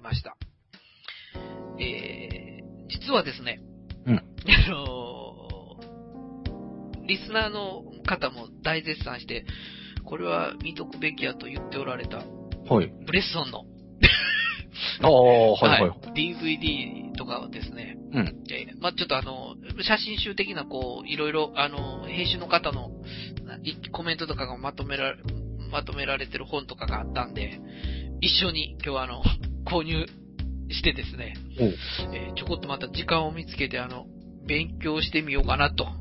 ました。実はですね、 うん。 リスナーの方も大絶賛して、これは見とくべきやと言っておられた、 はい。 ブレッソンの、 ああ、はいはい。 DVD とかをですね、 うん。 まあ、ちょっと写真集的ないろいろ、編集の方のコメントとかがまとめられてる本とかがあったんで、一緒に今日は購入してですね、ちょこっとまた時間を見つけて勉強してみようかなと、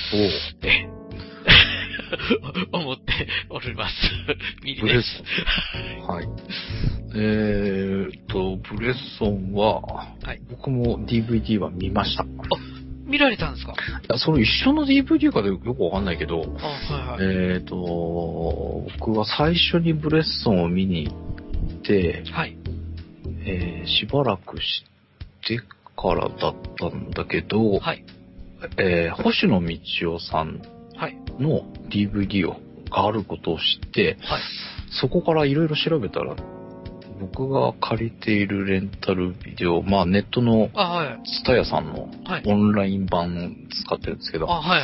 思っております。ミリです。 はい。ブレッソンは、はい、僕も DVD は見ました。 見られたんですか？ いや、その一緒の DVD かでよくわかんないけど、 はいはい、 僕は最初にブレッソンを見に行って、 はい、 しばらくしてからだったんだけど、 はい、 星野道夫さんの DVD があることを知って、はい、そこからいろいろ調べたら、僕が借りているレンタルビデオ、まあネットのツタヤさんのオンライン版使ってるんですけど、はい、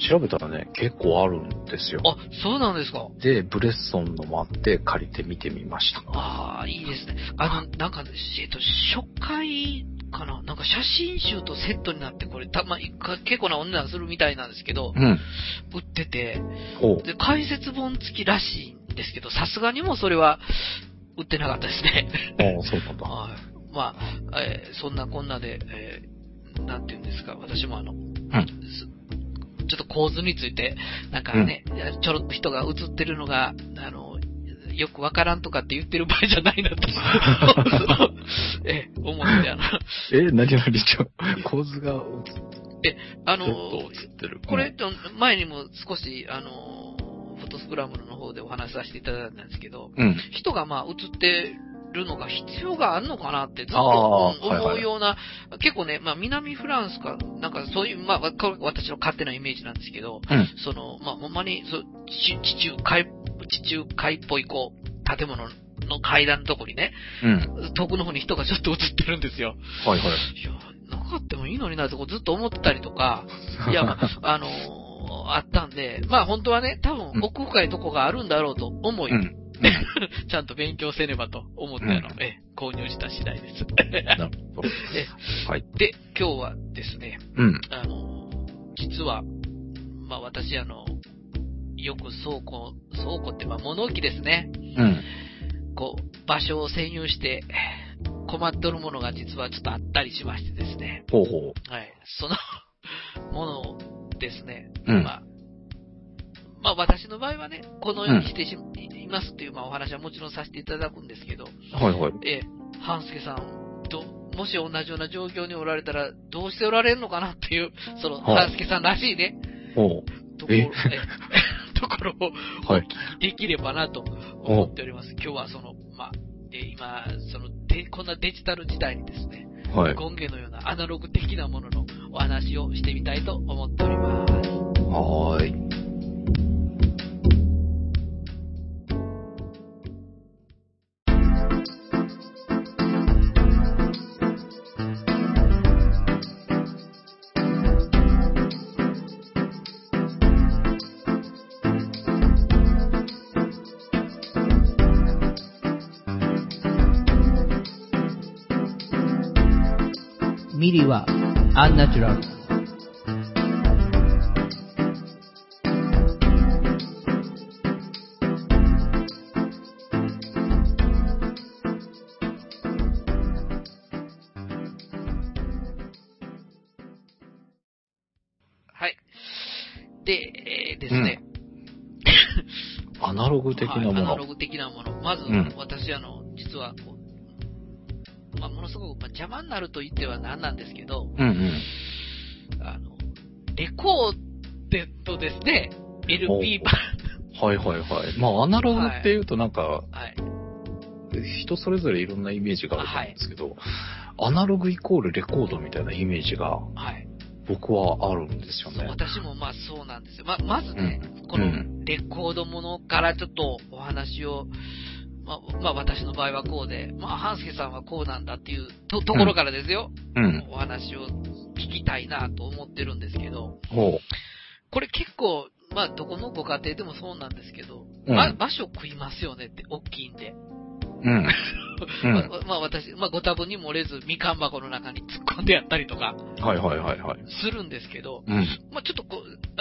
調べたらね、結構あるんですよ。 あ、そうなんですか。 で、ブレッソンのもあって借りて見てみました。 ああ、いいですね。なんか、初回かな、なんか写真集とセットになってこれ結構なお値段するみたいなんですけど、売ってて、で、解説本付きらしいんですけど、さすがにもそれは、売ってなかったですね。 ああ、そうなんだ。 はい。まあ、そんなこんなで、なんていうんですか、私もちょっと構図について、なんかね、ちょろっと人が映ってるのが、よくわからんとかって言ってる場合じゃないなと。思って何構図が映ってる。 これ、前にも少し、フォトスクランブルの方でお話しさせていただいたんですけど、人が映ってるのが必要があるのかなってずっと思うような、結構ね、南フランスか、なんかそういう、私の勝手なイメージなんですけど、ほんまに、地中海っぽい建物の階段のとこにね、遠くの方に人がちょっと映ってるんですよ。 はいはい。 いや、なかったもいいのになってずっと思ってたりとか、いや、あったんで、本当はね、多分奥深いとこがあるんだろうと思い、ちゃんと勉強せねばと思って購入した次第です。 なるほど。 はい。で、今日はですね、実は、私よく倉庫って物置ですね。場所を占有して困っておるものが実はちょっとあったりしましてですね。 ほうほう。 はい。そのものをですね、私の場合はね、このようにしていますっていうお話はもちろんさせていただくんですけど、 はいはい。 半助さんもし同じような状況におられたらどうしておられるのかなっていう、その半助さんらしいね、ところをお聞きできればなと思っております。今日は今、こんなデジタル時代にですね、権限のようなアナログ的なもののお話をしてみたいと思っております。 はーい。 ミリはアンナチュラル。 はい。で、ですね。 アナログ的なもの。 アナログ的なもの。まず、私実はものすごく邪魔になると言ってはなんなんですけど、レコードですね、LP 版。 はいはいはい。アナログっていうとなんか、人それぞれいろんなイメージがあると思うんですけど、アナログイコールレコードみたいなイメージが、僕はあるんですよね。 私もそうなんですよ。まずね、このレコードものからちょっとお話をまあ私の場合はこうで、まあ半助さんはこうなんだっていうところからですよ。お話を聞きたいなと思ってるんですけど。これ結構、まあどこのご家庭でもそうなんですけど、場所食いますよねって大きいんで。まあ私、ご多分に漏れずみかん箱の中に突っ込んでやったりとか。するんですけど、まあちょっと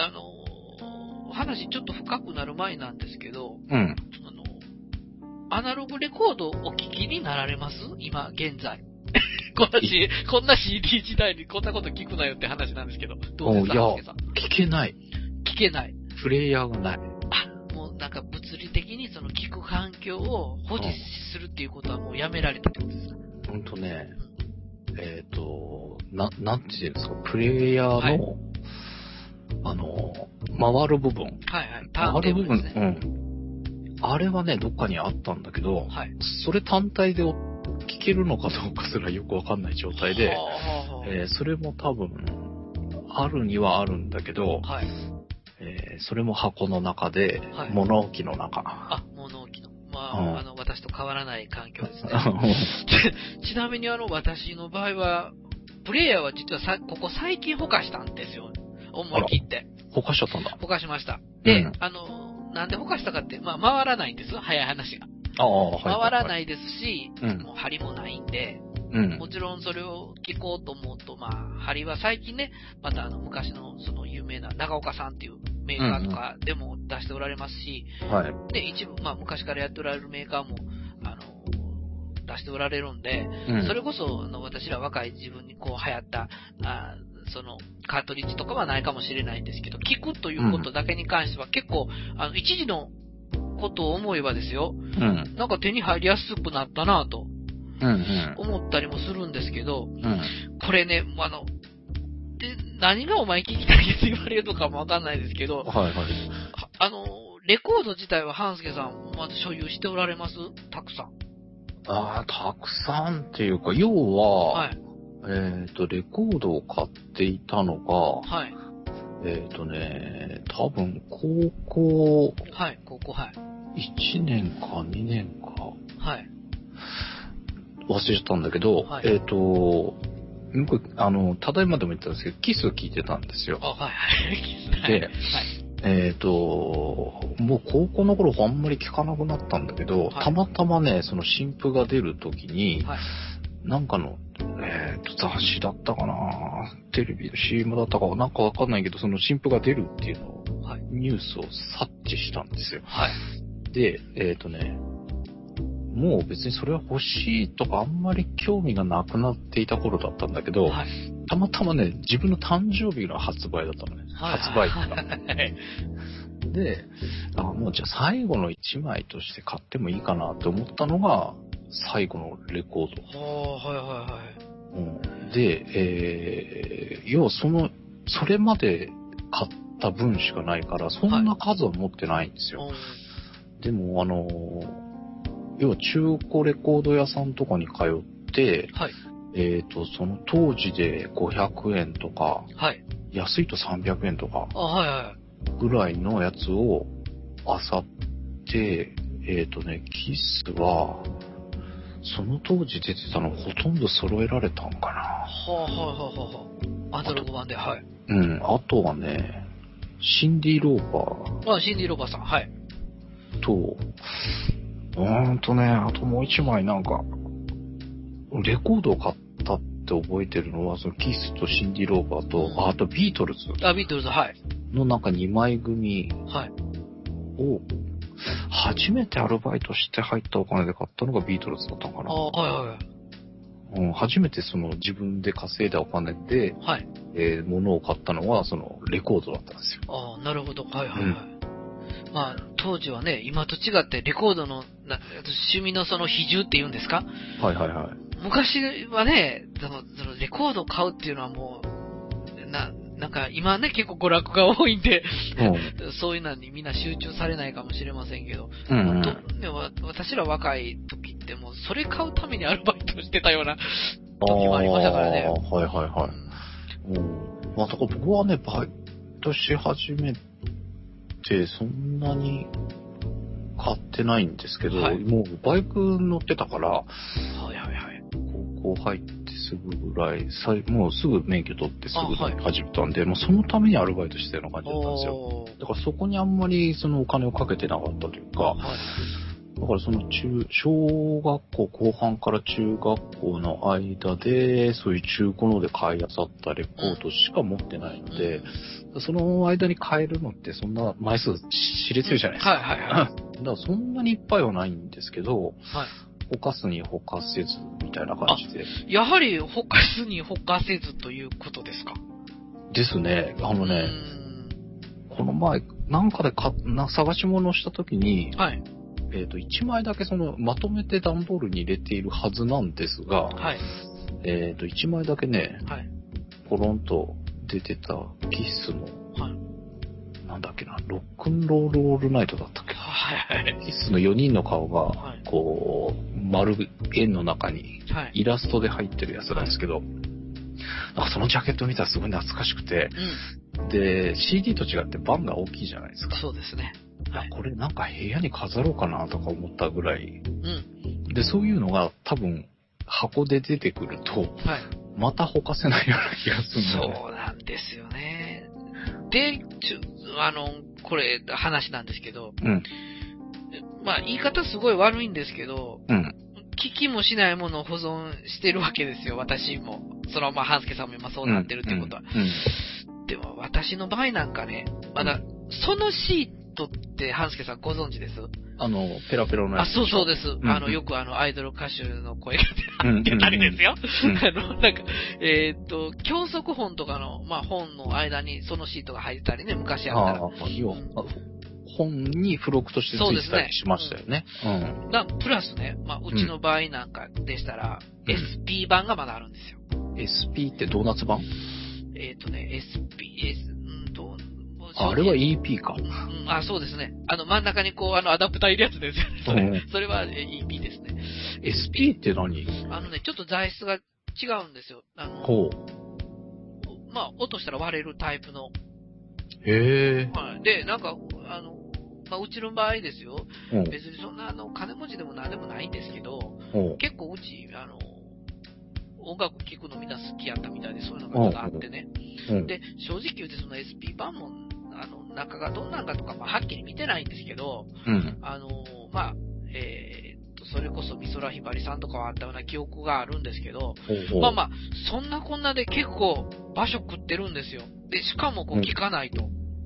話ちょっと深くなる前なんですけど、アナログレコードお聞きになられます？今、現在。こんな CD 時代にこんなこと聞くなよって話なんですけど。どうですか？いや、 聞けない。 聞けない。 プレイヤーがない。 もうなんか物理的にその聞く環境を保持するっていうことはもうやめられたってことですか？ なんて言うんですか、プレイヤーの、回る部分。回る部分、あれはね、どっかにあったんだけど、それ単体で聞けるのかどうかすらよくわかんない状態で、それも多分、あるにはあるんだけど、それも箱の中で、物置の中。 物置の。私と変わらない環境ですね。ちなみに私の場合は、プレイヤーは実はここ最近ほかしたんですよ。思い切って。 ほかしちゃったんだ。 ほかしました。で、なんでほかしたかって、回らないんです。早い話が。回らないですし、もう針もないんで、もちろんそれを聞こうと思うと、針は最近ね、また昔のその有名な長岡さんっていうメーカーとかでも出しておられますし、で、一部、昔からやっておられるメーカーも、出しておられるんで、それこそ、私ら若い自分にこう流行った、その、カートリッジとかはないかもしれないんですけど、聞くということだけに関しては結構、一時のことを思えばですよ、なんか手に入りやすくなったなぁと、思ったりもするんですけど、これね、何がお前聞きたいって言われるのかもわかんないですけど、レコード自体は半助さん、まず所有しておられます？たくさん。 たくさんっていうか、要は、レコードを買っていたのが、多分、高校、1年か2年か、忘れちゃったんだけど、僕、ただいまでも言ったんですけど、キスを聞いてたんですよ。で、もう高校の頃あんまり聞かなくなったんだけど、たまたまね、その新譜が出るときに、なんかの、雑誌だったかな、テレビの CM だったかなんかわかんないけど、その新譜が出るっていうのを、ニュースを察知したんですよ。で、もう別にそれは欲しいとかあんまり興味がなくなっていた頃だったんだけど、たまたまね、自分の誕生日の発売だったのね。発売日が。で、もうじゃあ最後の一枚として買ってもいいかなって思ったのが、最後のレコード。で、要はそれまで買った分しかないから、そんな数は持ってないんですよ。でも、要は中古レコード屋さんとかに通って、その当時で500円とか、安いと300円とか、ぐらいのやつを漁って、キスは、その当時出てたのほとんど揃えられたんかな。 アナログ版で、 あとはね、シンディ・ローパー。 シンディ・ローパーさん、 と、あともう一枚なんか、レコードを買ったって覚えてるのは、そのキスとシンディ・ローパーと、あとビートルズ。 ビートルズ、 のなんか2枚組を、初めてアルバイトして入ったお金で買ったのがビートルズだったのかな。初めてその自分で稼いだお金で、物を買ったのはそのレコードだったんですよ。 なるほど。当時はね、今と違ってレコードの趣味のその比重って言うんですか？昔はね、そのレコードを買うっていうのはもう、なんか今ね、結構娯楽が多いんで、そういうのにみんな集中されないかもしれませんけど、私ら若い時ってもうそれ買うためにアルバイトしてたような時もありましたからね。 だから僕はね、バイトし始めて、そんなに買ってないんですけど、もうバイク乗ってたから、高校入ってすぐぐらい、もうすぐ免許取ってすぐ始めたんで、もうそのためにアルバイトしてるような感じだったんですよ。だからそこにあんまりそのお金をかけてなかったというか、だからその小学校後半から中学校の間で、そういう中古ので買い漁ったレコードしか持ってないので、その間に買えるのってそんな枚数知れてるじゃないですか。だからそんなにいっぱいはないんですけど、ほかすにほかせずみたいな感じで。 やはりほかすにほかせずということですか？ ですね。この前、なんかで探し物をしたときに、1枚だけまとめて段ボールに入れているはずなんですが、1枚だけね、ポロンと出てたキスの、なんだっけな、ロックンロールオールナイトだったっけ、キスの4人の顔が、こう、丸円の中にイラストで入ってるやつなんですけど、なんかそのジャケット見たらすごい懐かしくて、で、CD と違って版が大きいじゃないですか。 そうですね。 これなんか部屋に飾ろうかなとか思ったぐらい。で、そういうのが多分箱で出てくると、またほかせないような気がするんだよね。 そうなんですよね。で、これ話なんですけど、まあ言い方すごい悪いんですけど、聞きもしないものを保存してるわけですよ、私も。半助さんも今そうなってるってことは。でも私の場合なんかね、まだ、そのシートって半助さんご存知です？ ペラペラのやつ。 そうです。よくアイドル歌手の声が出たりですよ。教則本とかの、本の間にそのシートが入ったりね、昔あったら。 本に付録としてついてたりしましたよね。 プラスね、うちの場合なんかでしたら、SP 版がまだあるんですよ。 SP ってドーナツ版 SPS、 あれは EP か。 そうですね。真ん中にこう、アダプターいるやつですよね。それは EP ですね。 SP って何？ ちょっと材質が違うんですよ。落としたら割れるタイプの。 へー。で、なんか、うちの場合ですよ。別にそんな金持ちでも何でもないんですけど、結構うち、音楽聴くのみんな好きやったみたいで、そういうのがあってね。で、正直言うてその SP 版も、中がどんなんかとか、はっきり見てないんですけど、それこそ美空ひばりさんとかはあったような記憶があるんですけど、そんなこんなで結構場所食ってるんですよ。で、しかもこう聞かないと。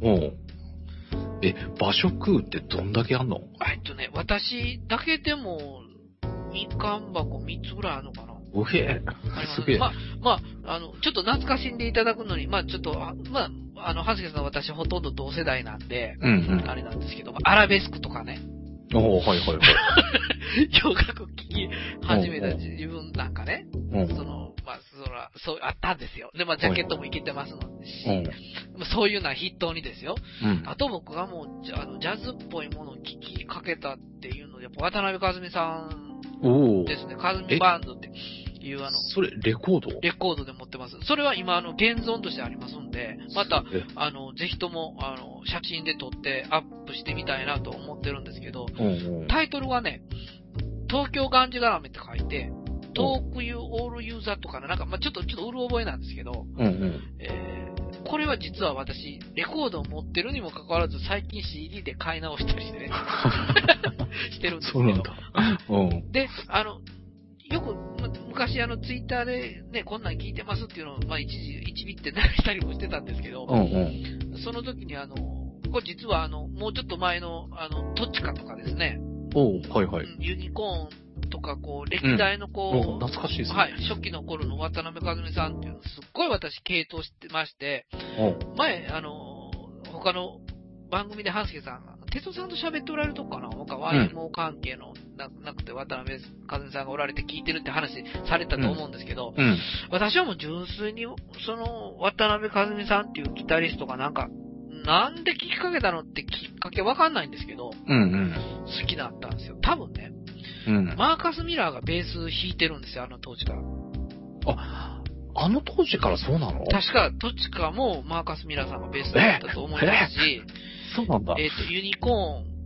場所食うってどんだけあんの？ 私だけでも、みかん箱3つぐらいあるのかな。 すげえ。 ちょっと懐かしんでいただくのに、ちょっと、はずけさん私ほとんど同世代なんで、あれなんですけど、アラベスクとかね。 洋楽聴き始めた自分なんかね、そうあったんですよ。で、ジャケットもいけてますのでし、そういうのは筆頭にですよ。あと僕がもう、ジャズっぽいものを聴きかけたっていうので、やっぱ渡辺和美さんですね。和美バンドっていうそれ、レコードで持ってます。それは今、現存としてありますんで、また、ぜひとも、写真で撮ってアップしてみたいなと思ってるんですけど、タイトルはね、東京がんじがらめって書いて、トークユーオールユーザーとかね、なんか、ちょっとうる覚えなんですけど、これは実は私、レコードを持ってるにもかかわらず、最近 CD で買い直したりしてね、してるんですけど。そうなんだ。で、よく、昔ツイッターでね、こんなん聞いてますっていうのを、一ビって流したりもしてたんですけど、その時にこれ実はもうちょっと前の、トチカとかですね。ユニコーンとか、歴代の懐かしいですね。 初期の頃の渡辺和美さんっていうの、すっごい私、系統してまして、前、他の番組で半助さんが、哲夫さんと喋っておられるとこかなYMO 関係のなくて渡辺和美さんがおられて聞いてるって話されたと思うんですけど、私はもう純粋に、渡辺和美さんっていうギタリストがなんで聞きかけたのってきっかけわかんないんですけど、好きだったんですよ。多分ね、マーカス・ミラーがベース弾いてるんですよ、当時から。 あの当時からそうなの？ 確か、トチカもマーカス・ミラーさんがベースだったと思いますし、 そうなんだ。 ユニコー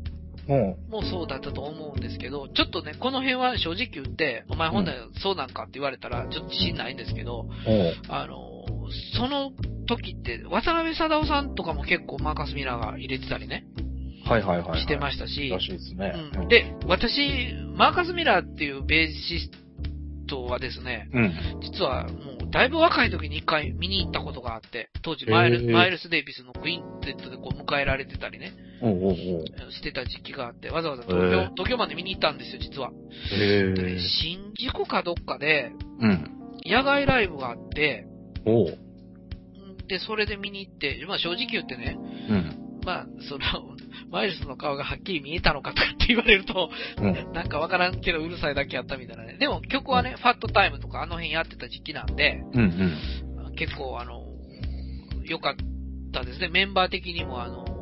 もそうだったと思うんですけど、ちょっとね、この辺は正直言って、お前ほんならそうなんかって言われたら、ちょっと自信ないんですけど、その時って、渡辺貞夫さんとかも結構マーカス・ミラーが入れてたりね。してましたし。 らしいですね。 で、私、マーカス・ミラーっていうベーシストはですね、実はもうだいぶ若い時に一回見に行ったことがあって、当時マイルス・デイビスのクインテットでこう迎えられてたりね、してた時期があって、わざわざ東京まで見に行ったんですよ、実は。で、新宿かどっかで、野外ライブがあって、で、それで見に行って、まあ正直言ってね、まあ、マイルスの顔がはっきり見えたのかとかって言われると、なんかわからんけどうるさいだけやったみたいなね。でも曲はね、ファットタイムとかあの辺やってた時期なんで、結構良かったですね。メンバー的にも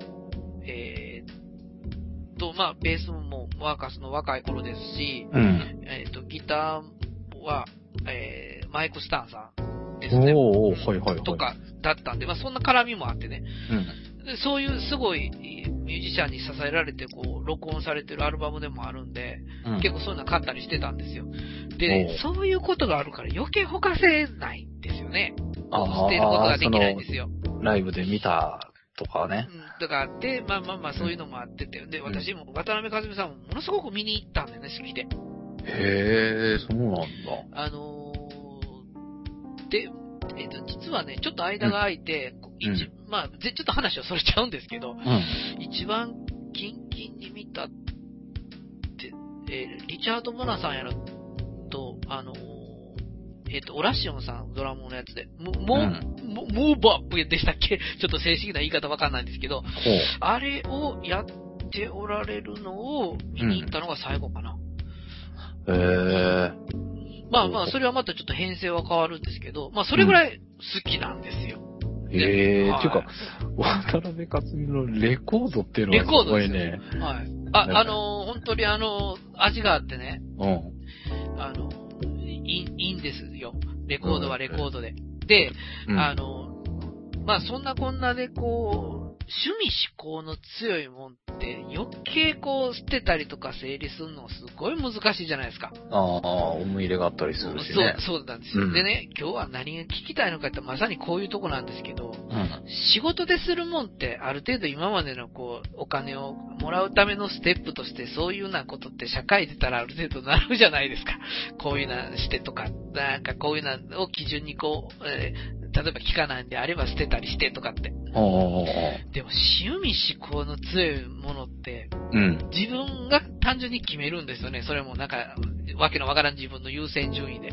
まあ、ベースもワーカスの若い頃ですし、ギターは、マイク・スタンさんですね。とかだったんで、まあそんな絡みもあってね。そういうすごいミュージシャンに支えられてこう録音されてるアルバムでもあるんで、結構そういうの買ったりしてたんですよ。で、そういうことがあるから余計ほかせないんですよね。捨てることができないんですよ。 ライブで見たとかね。 とかあって、まあそういうのもあってて、で、私も渡辺和美さんもものすごく見に行ったんだよね、好きで。 そうなんだ。 で、実はね、ちょっと間が空いて、まあ、ちょっと話はそれちゃうんですけど、一番キンキンに見たって、リチャード・モナさんやらと、オラシオンさん、ドラムのやつで、ムーバップでしたっけ？ちょっと正式な言い方わかんないんですけど、あれをやっておられるのを見に行ったのが最後かな。まあまあ、それはまたちょっと編成は変わるんですけど、まあそれぐらい好きなんですよ。 っていうか、渡辺克美のレコードっていうのはすごいね。 はい。本当に味があってね。いいんですよ。レコードはレコードで。で、まあそんなこんなでこう、趣味思考の強いもんって余計こう捨てたりとか整理するのすごい難しいじゃないですか。 思い入れがあったりするしね。 そうなんですよ。でね、今日は何が聞きたいのかってまさにこういうとこなんですけど、仕事でするもんってある程度今までのこう、お金をもらうためのステップとしてそういうようなことって社会出たらある程度なるじゃないですか。こういうなしてとか、なんかこういうのを基準にこう、例えば聞かないんであれば捨てたりしてとかって。でも、趣味思考の強いものって、自分が単純に決めるんですよね。それもなんか、わけのわからん自分の優先順位で。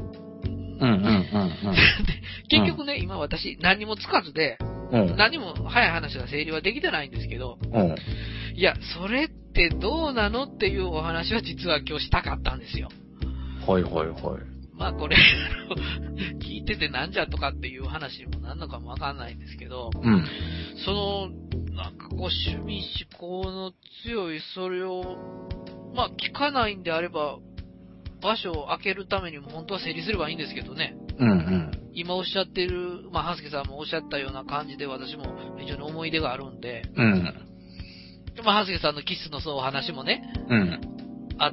結局ね、今私何にもつかずで、何も早い話が整理はできてないんですけど、いや、それってどうなのっていうお話は実は今日したかったんですよ。まあこれ、聞いててなんじゃとかっていう話にもなんのかもわかんないんですけど、なんかこう趣味思考の強いそれを、まあ聞かないんであれば、場所を空けるためにも本当は整理すればいいんですけどね。今おっしゃってる、まあ、はすけさんもおっしゃったような感じで私も非常に思い出があるんで、まあ、はすけさんのキスのそう話もね、あって、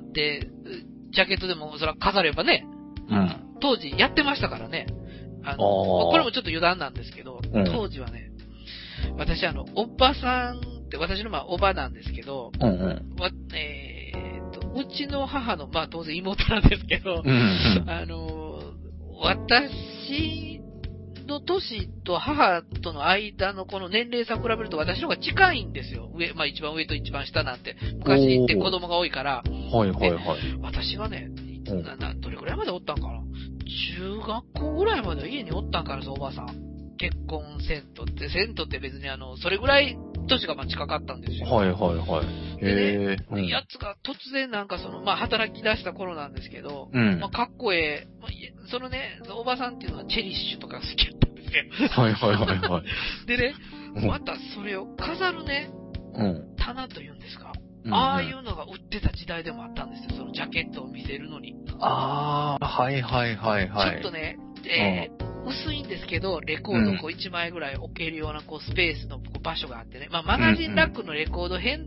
ジャケットでもそれは飾ればね、当時やってましたからね。これもちょっと余談なんですけど、当時はね、私おばさんって、私のまあおばなんですけど、うちの母の、まあ当然妹なんですけど、私の年と母との間のこの年齢差を比べると私の方が近いんですよ。まあ一番上と一番下なんて。昔って子供が多いから。私はね、どれくらいまでおったんかな。中学校ぐらいまで家におったんかな、おばさん。結婚せんとって、別にそれぐらい年が近かったんですよ。でね、やつが突然なんかまあ働き出した頃なんですけど、まあかっこええ、そのね、おばさんっていうのはチェリッシュとか好きだったんですよ。でね、またそれを飾るね、棚というんですか。ああいうのが売ってた時代でもあったんですよ。そのジャケットを見せるのに。ちょっとね、薄いんですけど、レコード1枚ぐらい置けるようなスペースの場所があってね。まあマガジンラックのレコード編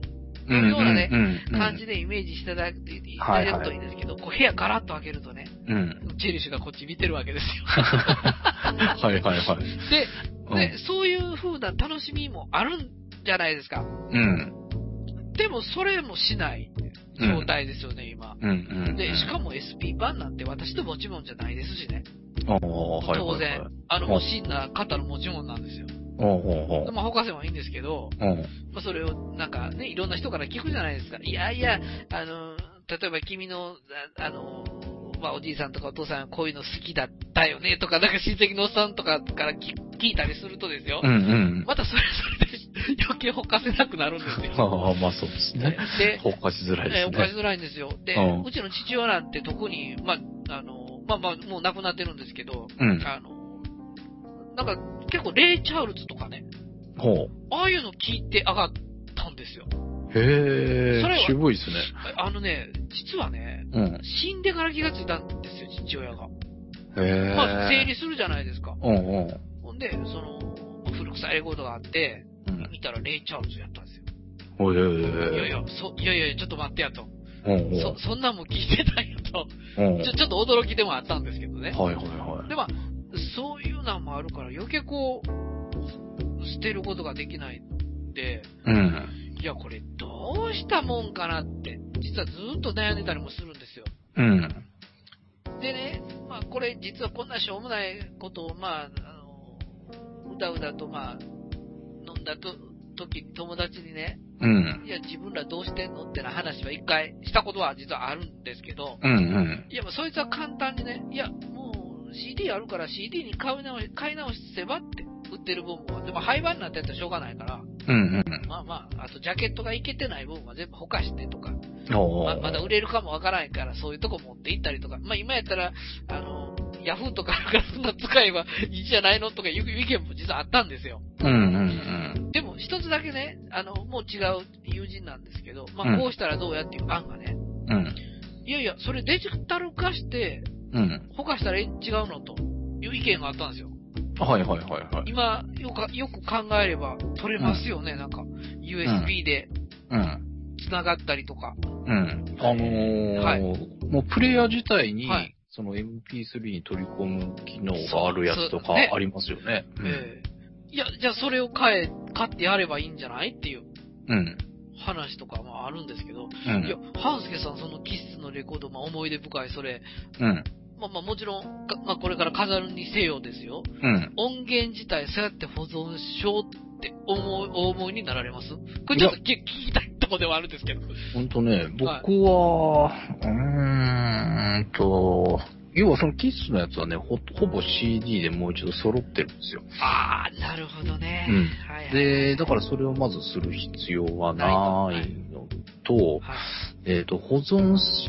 のようなね、感じでイメージしていただくといいんですけど、こう部屋ガラッと開けるとね、チェリッシュがこっち見てるわけですよ。 はいはいはい。 で、そういう風な楽しみもあるんじゃないですか。でもそれもしない状態ですよね、今。で、しかも SP 版なんて私の持ち物じゃないですしね。当然、欲しいな方の持ち物なんですよ。まあ、他線はいいんですけど、まあ、それをなんかね、いろんな人から聞くじゃないですか。いやいや、例えば君の、まあ、おじいさんとかお父さんはこういうの好きだったよねとか、なんか親戚のおっさんとかから聞いたりするとですよ。またそれで余計ほかせなくなるんですよ。 まあそうですね。で、ほかしづらいですね。 ほかしづらいんですよ。で、うちの父親なんて特に、まあ、もう亡くなってるんですけど、なんか結構レイ・チャールズとかね、ああいうの聞いて上がったんですよ。 へー、渋いですね。 実はね、死んでから気がついたんですよ、父親が。 まあ、整理するじゃないですか。ほんで、古臭いレコードがあって、見たらレイ・チャールズやったんですよ。いやいや、ちょっと待ってやと。そんなんも聞いてたんやと。ちょっと驚きでもあったんですけどね。で、まあ、そういうのもあるから余計こう、捨てることができないんで、いや、これどうしたもんかなって、実はずっと悩んでたりもするんですよ。でね、まあこれ実はこんなしょうもないことを、まあ、うだうだとまあ、飲んだ時に友達にね、いや、自分らどうしてんのってな話は一回したことは実はあるんですけど、いや、もうそいつは簡単にね、いや、もう CD あるから CD に買い直せばって売ってる分も、でも廃盤になったやつはしょうがないから、まあ、あとジャケットがいけてない分は全部ほかしてとか、まだ売れるかもわからないから、そういうとこ持って行ったりとか、まあ今やったら、ヤフーとかからそんな使えばいいじゃないのとかいう意見も実はあったんですよ。でも一つだけね、もう違う友人なんですけど、まあこうしたらどうやっていう案がね、いやいや、それデジタル化して、ほかしたら違うのという意見があったんですよ。今、よく考えれば取れますよね、なんか、USB で、繋がったりとか。 もうプレイヤー自体に、その MP3 に取り込む機能があるやつとかありますよね。 いや、じゃあそれを買ってやればいいんじゃないっていう。話とかもあるんですけど、いや、ハウスケさんそのキッスのレコード、まあ思い出深いそれ、まあもちろん、まあこれから飾るにせよですよ。音源自体そうやって保存しようってお思いになられます？これちょっと聞きたいとこではあるんですけど。 僕は、要はそのキッスのやつはね、ほぼ CD でもう一度揃ってるんですよ。 なるほどね。 で、だからそれをまずする必要はないのと、保存して、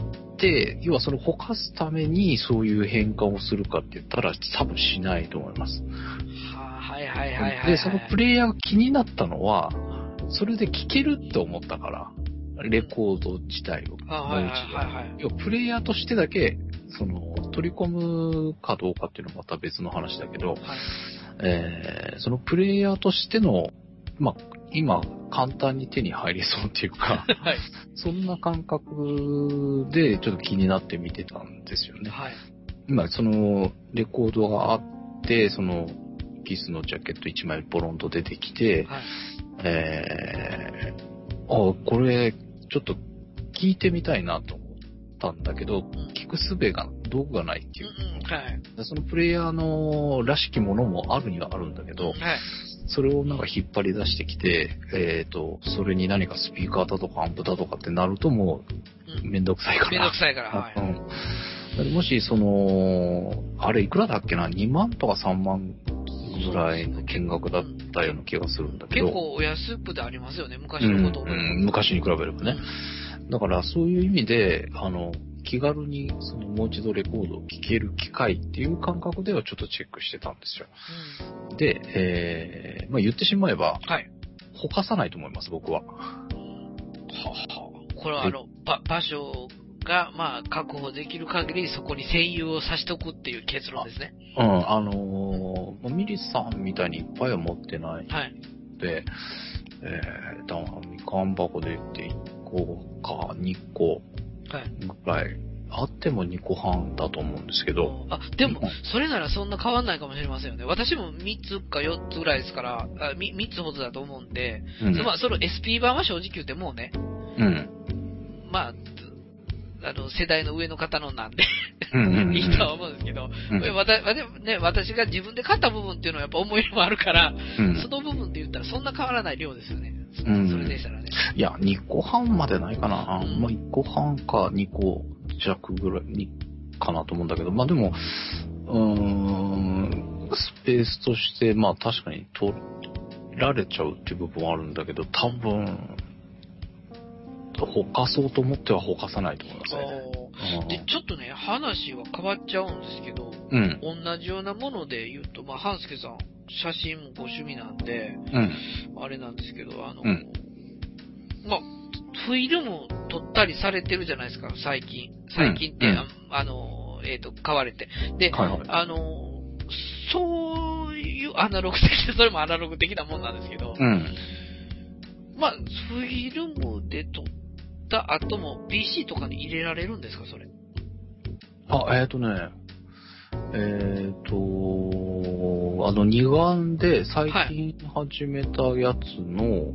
要はそれをほかすためにそういう変換をするかって言ったら多分しないと思います。で、そのプレイヤーが気になったのは、それで聴けるって思ったから、レコード自体を。要はプレイヤーとしてだけ、取り込むかどうかっていうのはまた別の話だけど、そのプレイヤーとしての、まあ、今簡単に手に入りそうっていうか、そんな感覚でちょっと気になって見てたんですよね。今そのレコードがあって、そのキスのジャケット1枚ポロンと出てきて、これちょっと聞いてみたいなと思ったんだけど、聞く術が道具がないっていう。そのプレイヤーのらしきものもあるにはあるんだけど、それをなんか引っ張り出してきて、それに何かスピーカーだとかアンプだとかってなるともうめんどくさいから。 めんどくさいから、 もしあれいくらだっけな、2万とか3万ぐらいの金額だったような気がするんだけど。 結構お安くでありますよね、昔のことを。 昔に比べればね。だからそういう意味で、気軽にもう一度レコードを聴ける機会っていう感覚ではちょっとチェックしてたんですよ。で、まあ言ってしまえば、ほかさないと思います、僕は。 これは場所が、まあ、確保できる限りそこに占有をさしとくっていう結論ですね。 ミリさんみたいにいっぱいは持ってない。で、みかん箱でって言っ個か2個ぐらい、あっても2個半だと思うんですけど。 でも、それならそんな変わんないかもしれませんよね。私も3つか4つぐらいですから、3つほどだと思うんで、その SP 版は正直言ってもうね、まあ、世代の上の方のなんでいいとは思うんですけど、私が自分で買った部分っていうのはやっぱ思い入れもあるから、その部分で言ったらそんな変わらない量ですよね。それでしたらね。 いや、2個半までないかな。まあ1個半か2個弱ぐらいかなと思うんだけど、まあでも、スペースとして、まあ確かに取られちゃうっていう部分はあるんだけど、多分、ほかそうと思ってはほかさないと思いますね。 で、ちょっとね、話は変わっちゃうんですけど、同じようなもので言うと、まあ、半助さん、写真もご趣味なんで、あれなんですけど、まあ、フィルム撮ったりされてるじゃないですか、最近。最近って、買われて。で、そういうアナログ的な、それもアナログ的なもんなんですけど、まあ、フィルムで撮った後も PC とかに入れられるんですか、それ。 二眼で最近始めたやつの、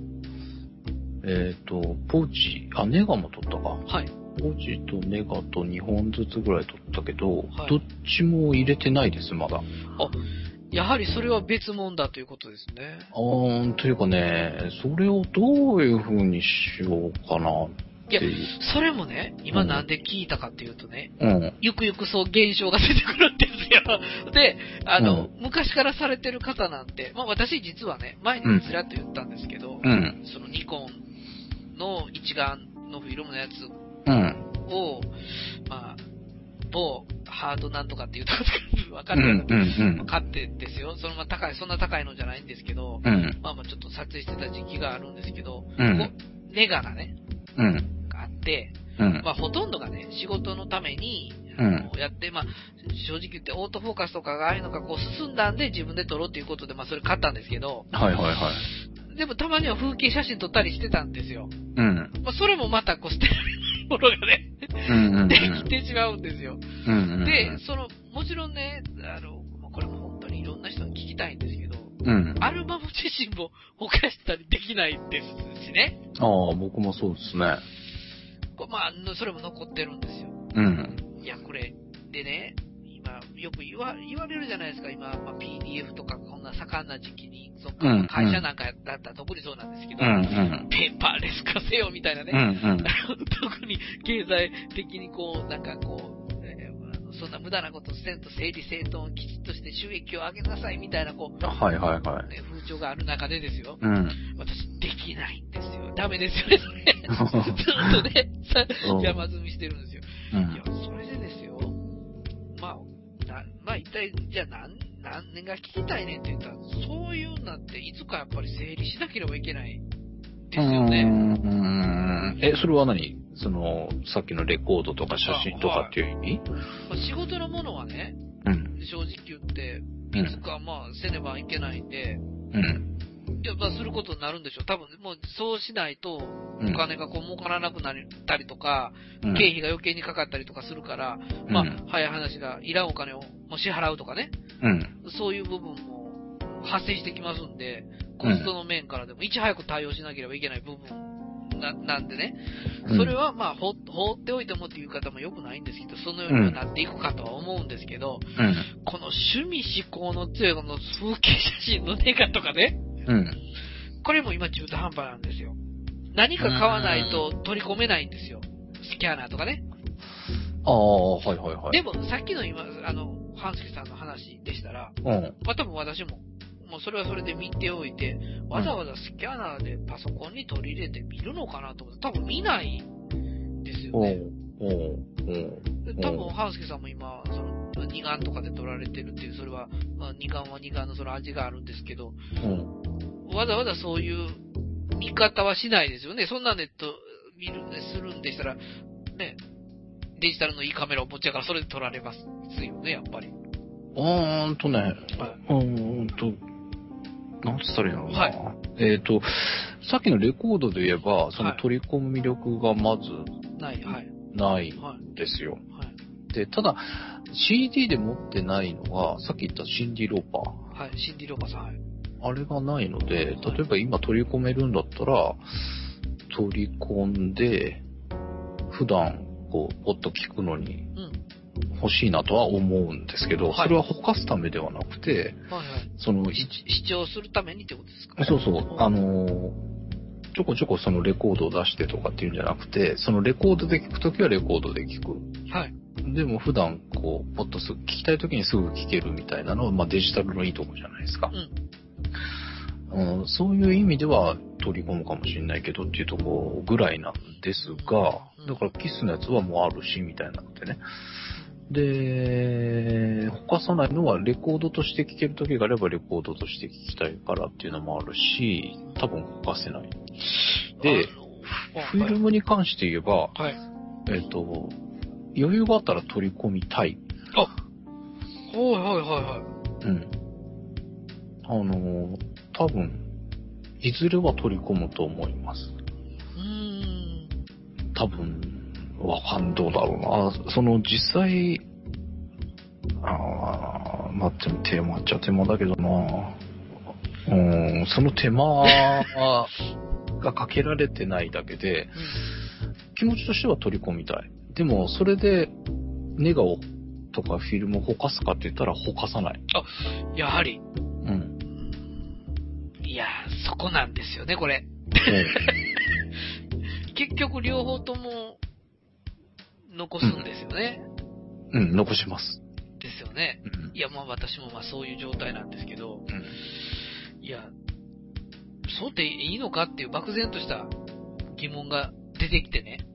ポーチ、ネガも撮ったか。ポーチとネガと2本ずつぐらい撮ったけど、どっちも入れてないです、まだ。 やはりそれは別物だということですね。 というかね、それをどういう風にしようかなっていう。 いや、それもね、今なんで聞いたかっていうとね、ゆくゆくそう現象が出てくるんですよ。で、昔からされてる方なんて、まあ私実はね、前にずらっと言ったんですけど、そのニコンの一眼のフィルムのやつを、まあ、某ハードなんとかっていうところ分かって買ってですよ。そんな高いのじゃないんですけど、まあちょっと撮影してた時期があるんですけど、ネガがね、があって、まあほとんどがね、仕事のために、やって、まあ正直言ってオートフォーカスとかがああいうのがこう進んだんで自分で撮ろうっていうことで、まあそれ買ったんですけど、でもたまには風景写真撮ったりしてたんですよ。まあそれもまたこう捨てられないものがね、できてしまうんですよ。で、もちろんね、これも本当にいろんな人に聞きたいんですけど、アルバム自身もほかしたりできないですしね。 僕もそうですね。 まあ、それも残ってるんですよ。いや、これ、でね、今、よく言われるじゃないですか、今、まあ、PDF とかこんな盛んな時期に、会社なんかだったら特にそうなんですけど、ペーパーレス化せよみたいなね、特に経済的にこう、なんかこう、そんな無駄なことせんと整理整頓をきちっとして収益を上げなさいみたいな、こう、風潮がある中でですよ。私、できないんですよ。ダメですよね、それ。ずっとね、山積みしてるんですよ。いや、それでですよ。まあ、一体、じゃあ何年が聞きたいねんって言ったら、そういうのっていつかやっぱり整理しなければいけないですよね。 それは何？さっきのレコードとか写真とかっていう意味？ 仕事のものはね、正直言って、いつかまあ、せねばいけないんで、いや、まあ、することになるんでしょう。多分、もう、そうしないと、お金がこう、儲からなくなったりとか、経費が余計にかかったりとかするから、まあ、早い話が、いらんお金をもう支払うとかね、そういう部分も発生してきますんで、コストの面からでも、いち早く対応しなければいけない部分なんでね、それはまあ、放っておいてもっていう方も良くないんですけど、そのようになっていくかとは思うんですけど、この趣味思考の強いこの風景写真のネガとかね、これも今中途半端なんですよ。何か買わないと取り込めないんですよ。スキャナーとかね。でも、さっきの今、半助さんの話でしたら、まあ多分私も、もうそれはそれで見ておいて、わざわざスキャナーでパソコンに取り入れて見るのかなと思って、多分見ないですよね。多分、半助さんも今、二眼とかで撮られてるっていう、それは、まあ、二眼は二眼のその味があるんですけど、わざわざそういう見方はしないですよね。そんなんでするんでしたら、ね、デジタルのいいカメラを持ちながらそれで撮られますよね、やっぱり。 なんつったらいいのかな。 はい。 さっきのレコードで言えば、その取り込む魅力がまず、 ない、はい。 ないんですよ。 はい。 で、ただ、CD で持ってないのが、さっき言ったシンディ・ローパー。はい、シンディ・ローパーさん、はい。 あれがないので、例えば今取り込めるんだったら、取り込んで、普段、こう、ポッと聞くのに、欲しいなとは思うんですけど、それはほかすためではなくて、 はいはい、 その、 視聴するためにってことですか？ そうそう、ちょこちょこそのレコードを出してとかっていうんじゃなくて、そのレコードで聞くときはレコードで聞く。 はい。 でも普段こう、ポッと聞きたいときにすぐ聞けるみたいなのは、まあデジタルのいいとこじゃないですか。そういう意味では取り込むかもしれないけどっていうところぐらいなんですが、だからキスのやつはもうあるし、みたいなのでね。で、ほかさないのはレコードとして聴けるときがあればレコードとして聴きたいからっていうのもあるし、多分ほかせない。で、フィルムに関して言えば、はい、余裕があったら取り込みたい。 あ、はいはいはいはい。 多分、いずれは取り込むと思います。多分、どうだろうな。その実際、まあ、手間っちゃ手間だけどな。その手間がかけられてないだけで、気持ちとしては取り込みたい。でも、それで、ネガをとかフィルムをほかすかって言ったらほかさない。 あ、やはり。いや、そこなんですよね、これ。結局両方とも残すんですよね。 残します。 ですよね。いや、まあ私もまあそういう状態なんですけど、いや、そうでいいのかっていう漠然とした疑問が出てきてね。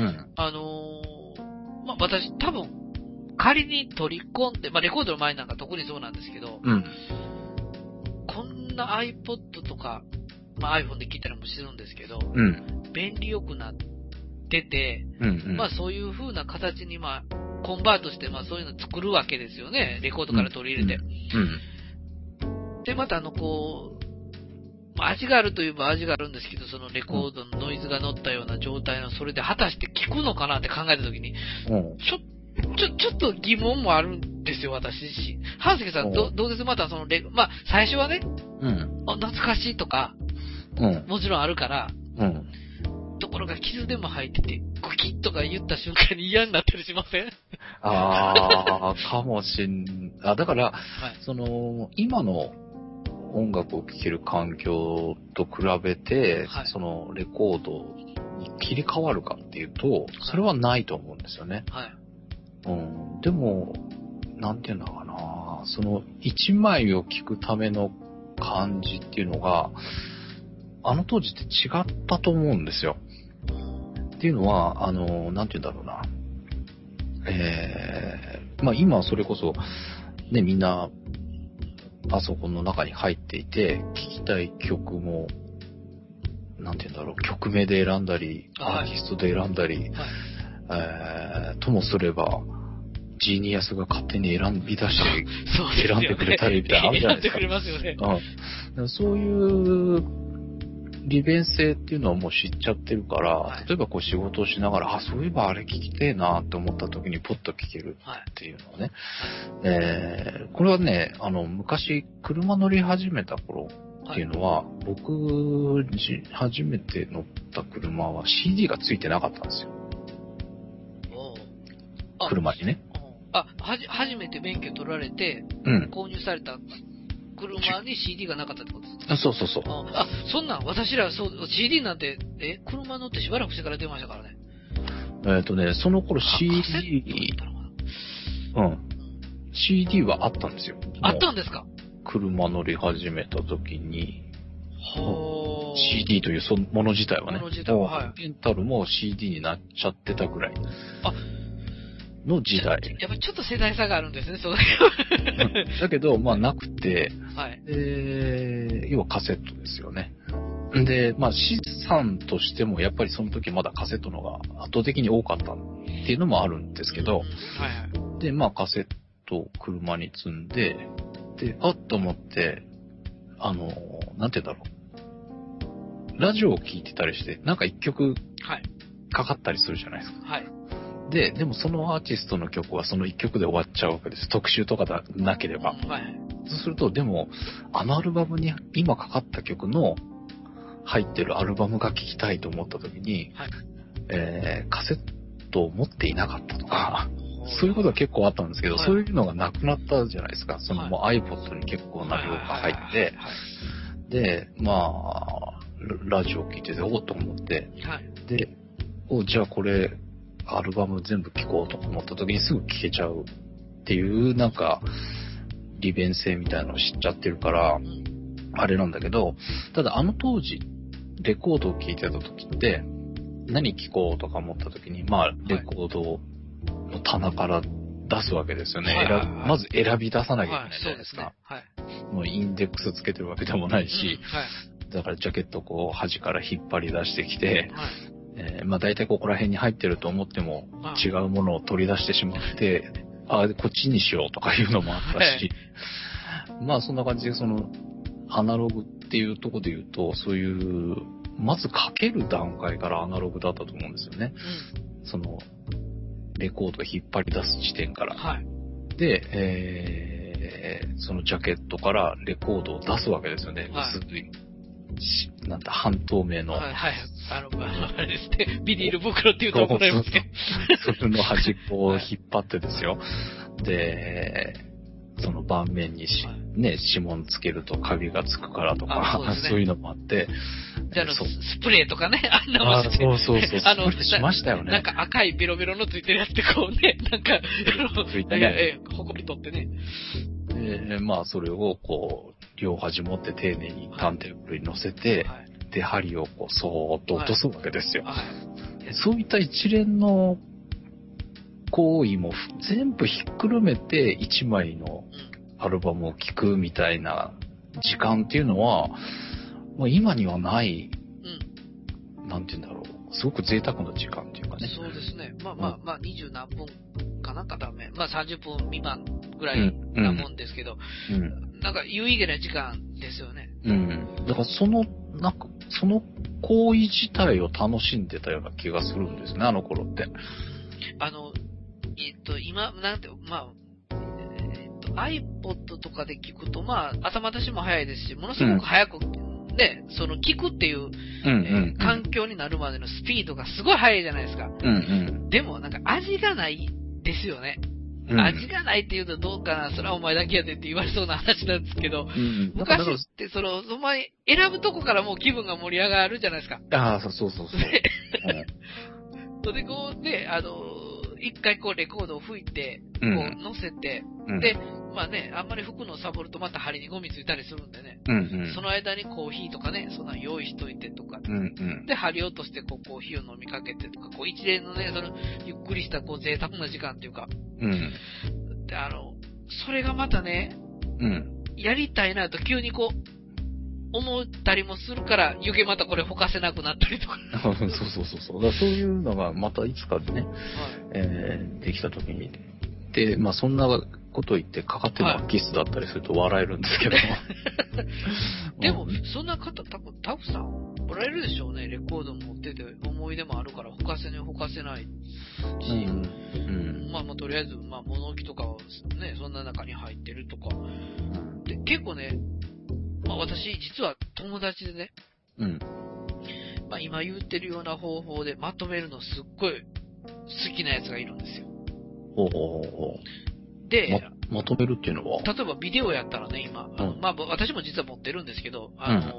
まあ私多分仮に取り込んで、まあレコードの前なんか特にそうなんですけど、こんな iPod とか、まあ iPhone で聞いたりもしてるんですけど、便利良くなってて、まあそういう風な形にまあコンバートしてまあそういうの作るわけですよね。レコードから取り入れて。で、またこう、味があるといえば味があるんですけど、そのレコードのノイズが乗ったような状態のそれで果たして聞くのかなって考えたときに、ちょっと疑問もあるんですよ、私自身。半助さん、どうですまたまあ、最初はね、懐かしいとか、もちろんあるから、ところが傷でも入ってて、グキッとか言った瞬間に嫌になったりしません？ かもしん、だから、今の音楽を聴ける環境と比べて、そのレコードに切り替わるかっていうと、それはないと思うんですよね。でも、なんていうのかな、その一枚を聴くための感じっていうのが、あの当時って違ったと思うんですよ。っていうのは、なんていうんだろうな。まあ今はそれこそ、ね、みんな、パソコンの中に入っていて、聴きたい曲も、なんていうんだろう、曲名で選んだり、アーティストで選んだり、ともすれば、ジーニアスが勝手に選び出して選んでくれたりってあるじゃないですか。 選んでくれますよね。 そういう利便性っていうのはもう知っちゃってるから、例えばこう仕事をしながら、そういえばあれ聞きてえなって思った時にポッと聞けるっていうのはね。これはね、昔車乗り始めた頃っていうのは、僕初めて乗った車は CD がついてなかったんですよ。車にね。 初めて免許取られて、購入された車に CD がなかったってことですか？ そう。 そんなん、私らCD なんて、車乗ってしばらくしてから出ましたからね。 その頃 CD はあったんですよ。 あったんですか？ 車乗り始めた時に、CD というもの自体はね、レンタルも CD になっちゃってたぐらい。の時代。 やっぱちょっと世代差があるんですね、そうだけど、まあなくて、要はカセットですよね。で、まあ資産としてもやっぱりその時まだカセットのが圧倒的に多かったっていうのもあるんですけど、で、まあカセットを車に積んで、で、と思って、 なんて言うんだろう。ラジオを聞いてたりして、なんか一曲、かかったりするじゃないですか。 はい。 でもそのアーティストの曲はその一曲で終わっちゃうわけです。特集とかなければ。 はい。 そうすると、でも、あのアルバムに今かかった曲の入ってるアルバムが聴きたいと思った時に、はい、カセットを持っていなかったとか、そういうことが結構あったんですけど、はい、そういうのがなくなったじゃないですか。そのもう iPod に結構な量が入って、で、まあ、ラジオ聴いてて、おっと思って、はい、で、じゃあこれ、アルバム全部聴こうと思った時にすぐ聴けちゃうっていう、なんか、利便性みたいなのを知っちゃってるから、あれなんだけど、ただあの当時、レコードを聴いてた時って、何聴こうとか思った時に、まあ、レコードの棚から出すわけですよね。まず選び出さなきゃいけないじゃないですか。もうインデックスつけてるわけでもないし、だからジャケットをこう端から引っ張り出してきて、まあ大体ここら辺に入ってると思っても違うものを取り出してしまって、こっちにしようとかいうのもあったし、まあそんな感じでそのアナログっていうところで言うと、そういうまずかける段階からアナログだったと思うんですよね。そのレコードを引っ張り出す時点から。で、そのジャケットからレコードを出すわけですよね。薄い。なんだ、半透明の。 あれですね。ビニール袋っていうと怒られますけど。 それの端っこを引っ張ってですよ。で、その盤面にね、指紋つけるとカビがつくからとか、そういうのもあって。 じゃスプレーとかね、あんなもんして。 そう。しましたよね。 なんか赤いベロベロのついてるやつってこうね、なんか、 ついてね。 ほこり取ってね。 で、まあそれをこう、両端持って丁寧にターンテーブルに乗せて、で、針をこう、そーっと落とすわけですよ。そういった一連の行為も全部ひっくるめて一枚のアルバムを聴くみたいな時間っていうのは、もう今にはない、なんて言うんだろう、すごく贅沢な時間っていうかね。 そうですね。まあ、20何分かなんかダメ。まあ30分未満ぐらいなもんですけど、なんか有意義な時間ですよね。 だからその行為自体を楽しんでたような気がするんですね、あの頃って。 今、なんて、iPod とかで聞くと、頭出しも早いですし、ものすごく早く、ね、聞くっていう、環境になるまでのスピードがすごい速いじゃないですか。でも、なんか味がないですよね。味がないって言うとどうかな、それはお前だけやでって言われそうな話なんですけど、昔ってその前選ぶとこからもう気分が盛り上がるじゃないですか。 そう。 それでこうね、一回こうレコードを吹いて、こう乗せて、で、まあね、あんまり吹くのをサボるとまた針にゴミついたりするんでね、その間にコーヒーとかね、そんな用意しといてとか、で、針落としてこうコーヒーを飲みかけてとか、こう一連のね、ゆっくりしたこう贅沢な時間っていうか、で、それがまたね、やりたいなと急にこう、思ったりもするから、余計またこれほかせなくなったりとか。 そう。だからそういうのがまたいつかね、できた時に。で、まあそんなこと言ってかかってるのはキスだったりすると笑えるんですけども。 でも、そんな方多分タフさんおられるでしょうね。レコード持ってて思い出もあるから、ほかせないし。まあとりあえず、物置とかはね、そんな中に入ってるとか。で、結構ね、私、実は友達でね、今言ってるような方法でまとめるのすっごい好きなやつがいるんですよ。で、 まとめるっていうのは例えばビデオやったらね、今、私も実は持ってるんですけど、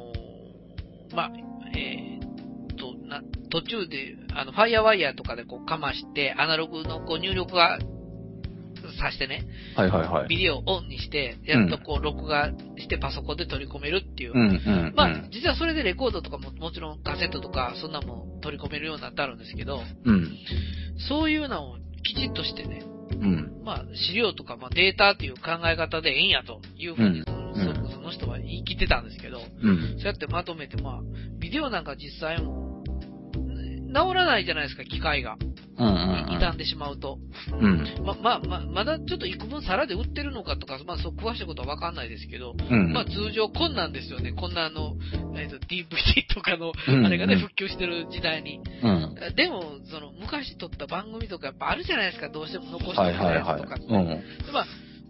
途中で、ファイアワイヤーとかでこうかまして、アナログのこう入力がさしてね、ビデオをオンにして、やっとこう録画してパソコンで取り込めるっていう。実はそれでレコードとかももちろんカセットとかそんなもん取り込めるようになってあるんですけど、そういうのをきちっとしてね、資料とかデータっていう考え方でええんやというふうにその人は言い切ってたんですけど、そうやってまとめて、ビデオなんか実際直らないじゃないですか、機械が。 傷んでしまうと。まだちょっと幾分皿で売ってるのかとか、まあそう詳しいことはわかんないですけど、まあ通常こんなんですよね。こんなDVD とかの、あれがね、復旧してる時代に。でも、昔撮った番組とかやっぱあるじゃないですか、どうしても残してるやつとかって。まあ、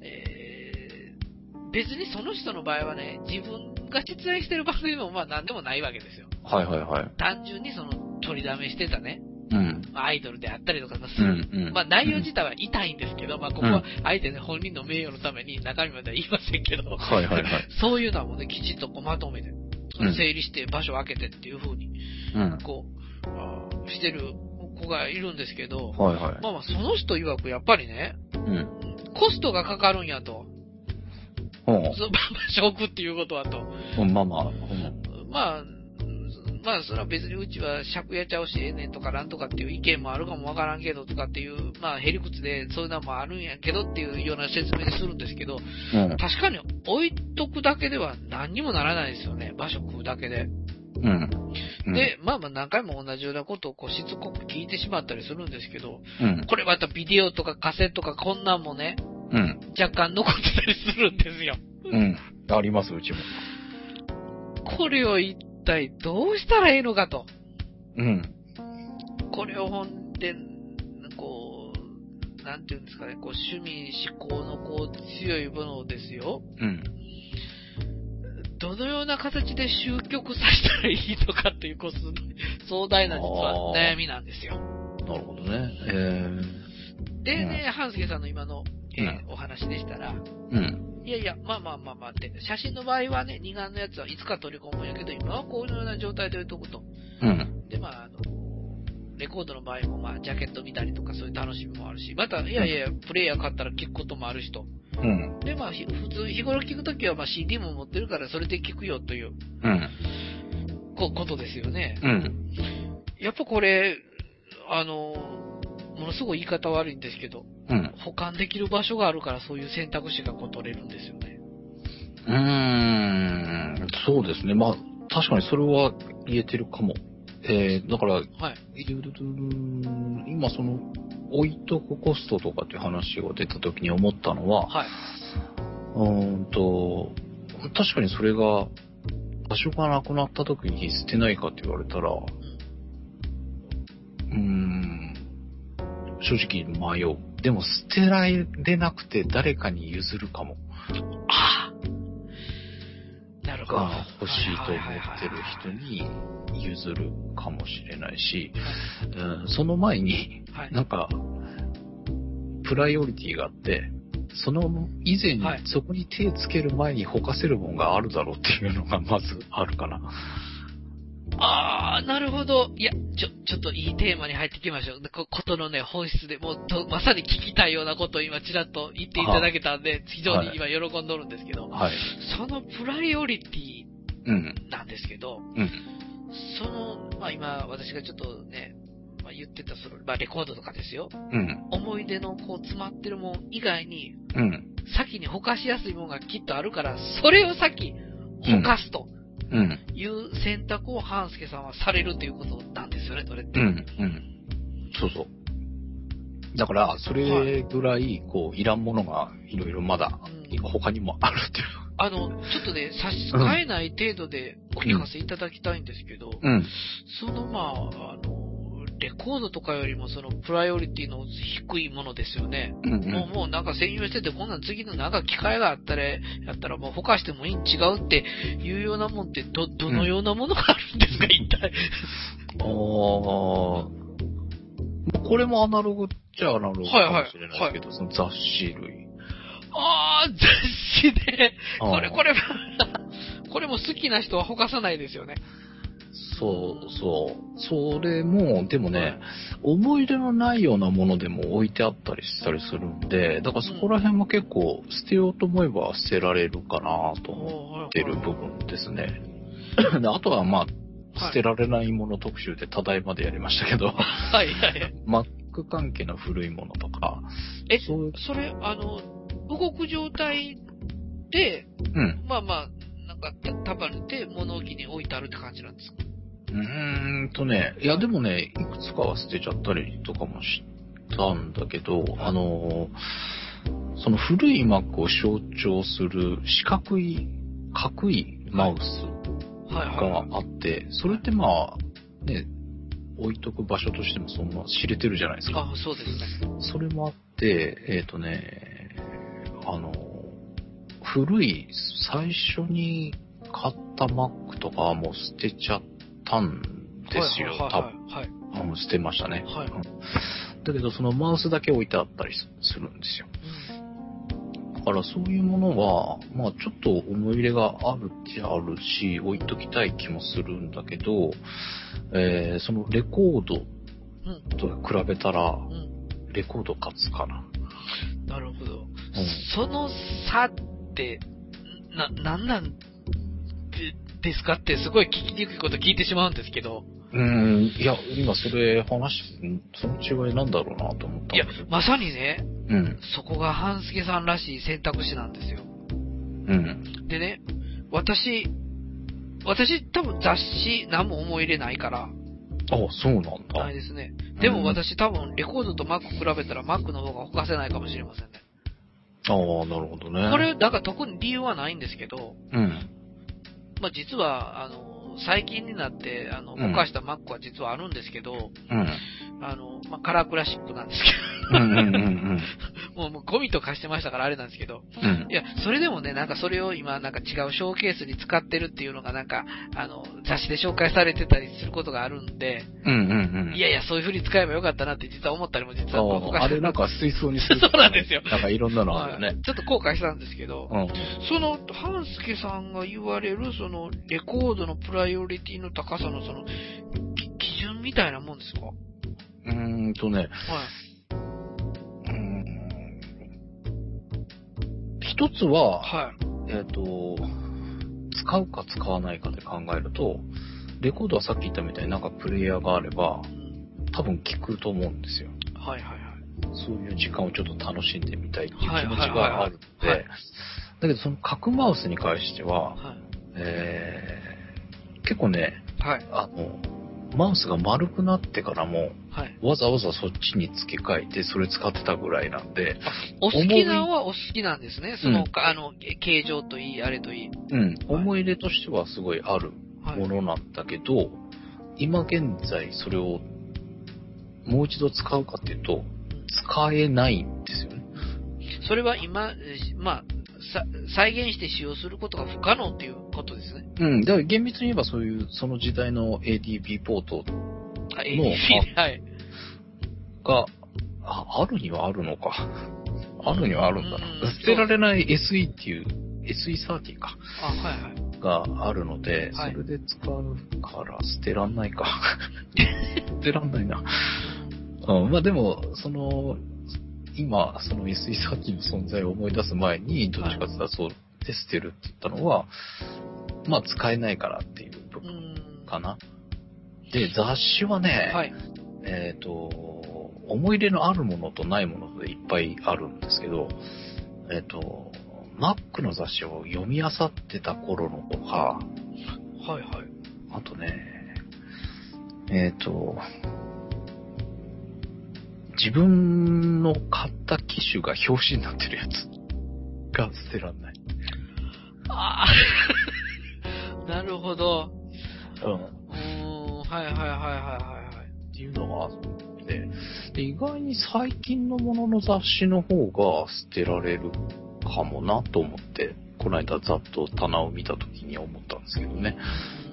別にその人の場合はね、自分が出演してる番組もまあ何でもないわけですよ。単純に取りだめしてたね。アイドルであったりとかする。まあ内容自体は痛いんですけど、まあここはあえてね、本人の名誉のために中身までは言いませんけど、そういうのはもうね、きちっとまとめて、整理して場所を空けてっていう風に、こう、してる子がいるんですけど、まあまあその人曰くやっぱりね、コストがかかるんやと。場所を置くっていうことはと。まあ、それは別にうちは借家ちゃうしええねんとかなんとかっていう意見もあるかもわからんけどとかっていう、まあ、へりくつでそういうのもあるんやけどっていうような説明するんですけど、確かに置いとくだけでは何にもならないですよね。場所食うだけで。で、まあまあ何回も同じようなことをこうしつこく聞いてしまったりするんですけど、これまたビデオとかカセットとかこんなんもね、若干残ってたりするんですよ。 あります、うちも。 これを一体どうしたらいいのかと。これを本で、こう、なんていうんですかね、こう趣味思考のこう強いものですよ。どのような形で終局させたらいいのかっていう、こう、壮大な実は悩みなんですよ。 なるほどね。 でね、半助さんの今の、お話でしたら、いやいや、まあって、写真の場合はね、二眼のやつはいつか取り込むんやけど、今はこういうような状態で置いとくと。で、まあ、レコードの場合も、まあ、ジャケット見たりとかそういう楽しみもあるし、また、いやいや、プレイヤー買ったら聞くこともあるしと。で、まあ、普通、日頃聞くときは、まあ、CD も持ってるから、それで聞くよという、ことですよね。やっぱこれ、ものすごい言い方悪いんですけど、保管できる場所があるからそういう選択肢がこう取れるんですよね。 そうですね。まあ、確かにそれは言えてるかも。だから、今置いとくコストとかっていう話が出た時に思ったのは、確かにそれが、場所がなくなった時に捨てないかって言われたら、正直迷う。でも捨てられなくて誰かに譲るかも。 なるほど。 欲しいと思ってる人に譲るかもしれないし、その前に、なんか、プライオリティがあって、その以前に、そこに手つける前にほかせるものがあるだろうっていうのがまずあるかな。 なるほど。いや、ちょっといいテーマに入ってきましょう。ことのね、本質で、もうまさに聞きたいようなことを今ちらっと言っていただけたんで、非常に今喜んどるんですけど、そのプライオリティなんですけど、まあ今私がちょっとね、言ってたレコードとかですよ。思い出のこう詰まってるもん以外に、先にほかしやすいものがきっとあるから、それを先ほかすと。いう選択を半助さんはされるということなんですよね、それって。 そうそう。だから、それぐらい、こう、いらんものがいろいろまだ、他にもあるっていう。 ちょっとね、差し支えない程度でお聞かせいただきたいんですけど、レコードとかよりもプライオリティの低いものですよね。もうなんか専用してて、こんなん次のなんか機会があったら、やったらもうほかしてもいいん違うっていうようなもんって、どのようなものがあるんですか、一体。 これもアナログっちゃアナログかもしれないけど、その雑誌類。 雑誌で、これも好きな人はほかさないですよね。 それも、でもね、思い出のないようなものでも置いてあったりしたりするんで、だからそこら辺も結構捨てようと思えば捨てられるかなと思ってる部分ですね。あとはまあ、捨てられないもの特集でただいまでやりましたけど、Mac 関係の古いものとか。 それ、動く状態で、なんか束ねて物置に置いてあるって感じなんですか？ いやでもね、いくつかは捨てちゃったりとかもしたんだけど、その古い Mac を象徴する角いマウスがあって、それってまあ、ね、置いとく場所としてもそんな知れてるじゃないですか。 あ、そうですね。 それもあって、古い最初に買った Mac とかはもう捨てちゃったんですよ。多分捨てましたね。はい、だけどそのマウスだけ置いてあったりするんですよ。だからそういうものは、まあちょっと思い入れがあるっちゃあるし、置いときたい気もするんだけど、そのレコードと比べたら、レコード勝つかな。 なるほど。その差って、なんですかってすごい聞きにくいこと聞いてしまうんですけど。 いや、今その違いなんだろうなと思ったんだけど。 いや、まさにね、そこが半助さんらしい選択肢なんですよ。でね、私多分雑誌何も思い入れないから。 あ、そうなんだ。 ないですね。でも私多分レコードと Mac 比べたら Mac の方がほかせないかもしれませんね。 ああ、なるほどね。 これ、だから特に理由はないんですけど、まあ実は、最近になって、ぼかした Mac は実はあるんですけど、まあ、カラークラシックなんですけど、もうゴミと化してましたからあれなんですけど、いや、それでもね、なんかそれを今、なんか違うショーケースに使ってるっていうのがなんか、雑誌で紹介されてたりすることがあるんで、いやいや、そういう風に使えばよかったなって実は思ったりも実はあれなんか水槽にする。 そうなんですよ。 なんかいろんなのあるよね。 ちょっと後悔したんですけど、その、半助さんが言われる、その、レコードのプライオリティの高さのその、基準みたいなもんですか？ 一つは、使うか使わないかで考えると、レコードはさっき言ったみたいになんかプレイヤーがあれば、多分聞くと思うんですよ。そういう時間をちょっと楽しんでみたいっていう気持ちがあるので、だけどその角マウスに関しては、結構ね、マウスが丸くなってからも、わざわざそっちに付け替えてそれ使ってたぐらいなんで。 お好きなのはお好きなんですね。その、形状といい、あれといい。 思い入れとしてはすごいあるものなんだけど、今現在それをもう一度使うかっていうと、使えないんですよね。 それは今、まあ、再現して使用することが不可能っていうことですね。 だから厳密に言えばそういう、その時代の ADB ポートの、が、あるにはあるのか。あるにはあるんだな。捨てられない SE っていう、SE30 か。があるので、それで使うから捨てらんないか。捨てらんないな。まあでも、今、その SE30 の存在を思い出す前に、どっちかって言ったらそうで捨てるって言ったのは、まあ使えないからっていう部分かな。で、雑誌はね、思い入れのあるものとないものでいっぱいあるんですけど、Mac の雑誌を読み漁ってた頃のとか、あとね、自分の買った機種が表紙になってるやつが捨てらんない。 なるほど。 っていうのがあって、で、意外に最近のものの雑誌の方が捨てられるかもなと思って、この間ざっと棚を見たときに思ったんですけどね。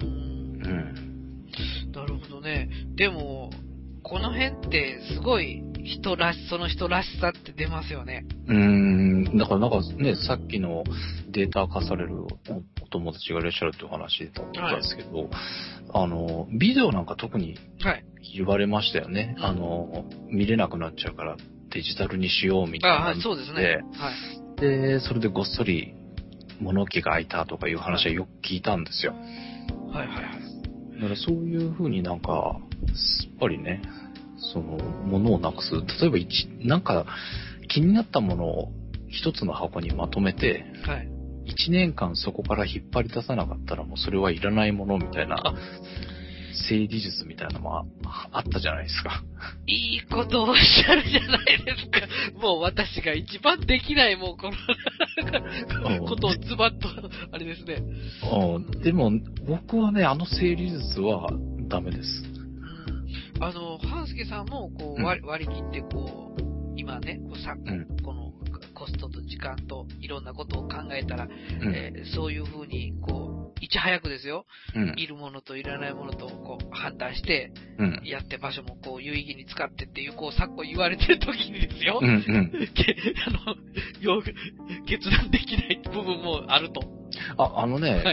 なるほどね。でも、この辺ってすごいその人らしさって出ますよね。 だからなんかね、さっきのデータ化されるお友達がいらっしゃるっていう話だったんですけど、ビデオなんか特に言われましたよね。見れなくなっちゃうからデジタルにしようみたいな。 そうですね。 で、それでごっそり物置が開いたとかいう話はよく聞いたんですよ。だからそういう風になんか、やっぱりね、その、物をなくす。例えばなんか、気になったものを一つの箱にまとめて、1年間そこから引っ張り出さなかったらもうそれはいらないものみたいな整理術みたいなのもあったじゃないですか。 いいことをおっしゃるじゃないですか。もう私が一番できない、もうこのことをズバッと、あれですね。 でも、僕はね、整理術はダメです。 半助さんも、こう、割り切って、こう、今ね、このコストと時間といろんなことを考えたら、そういうふうに、こう、いち早くですよ、いるものといらないものとこう判断して、やって場所もこう有意義に使ってっていう、こう昨今言われてる時にですよ、決断できない部分もあると。 はい、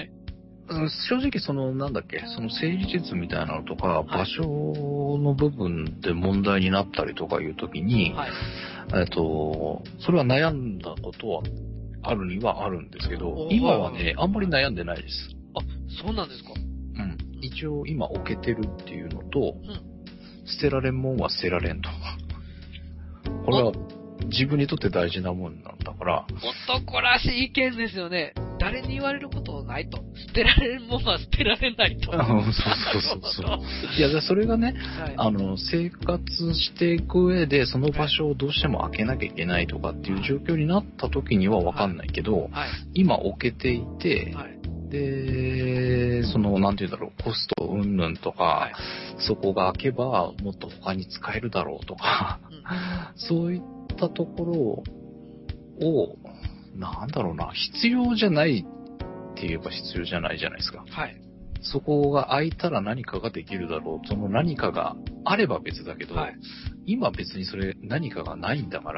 正直その整理術みたいなのとか、場所の部分で問題になったりとかいう時に、それは悩んだことはあるにはあるんですけど、今はね、あんまり悩んでないです。 あ、そうなんですか？ 一応今置けてるっていうのと、捨てられんもんは捨てられんと。これは自分にとって大事なもんなんだから。 男らしい意見ですよね。誰に言われることないと。捨てられるものは捨てられないと。 そう。いや、それがね、生活していく上で、その場所をどうしても開けなきゃいけないとかっていう状況になった時にはわかんないけど、今置けていて、で、なんていうんだろう、コスト云々とか、そこが開けばもっと他に使えるだろうとか、そういったところを、なんだろうな、必要じゃないって言えば必要じゃないじゃないですか。そこが開いたら何かができるだろう。その何かがあれば別だけど、今別にそれ何かがないんだから、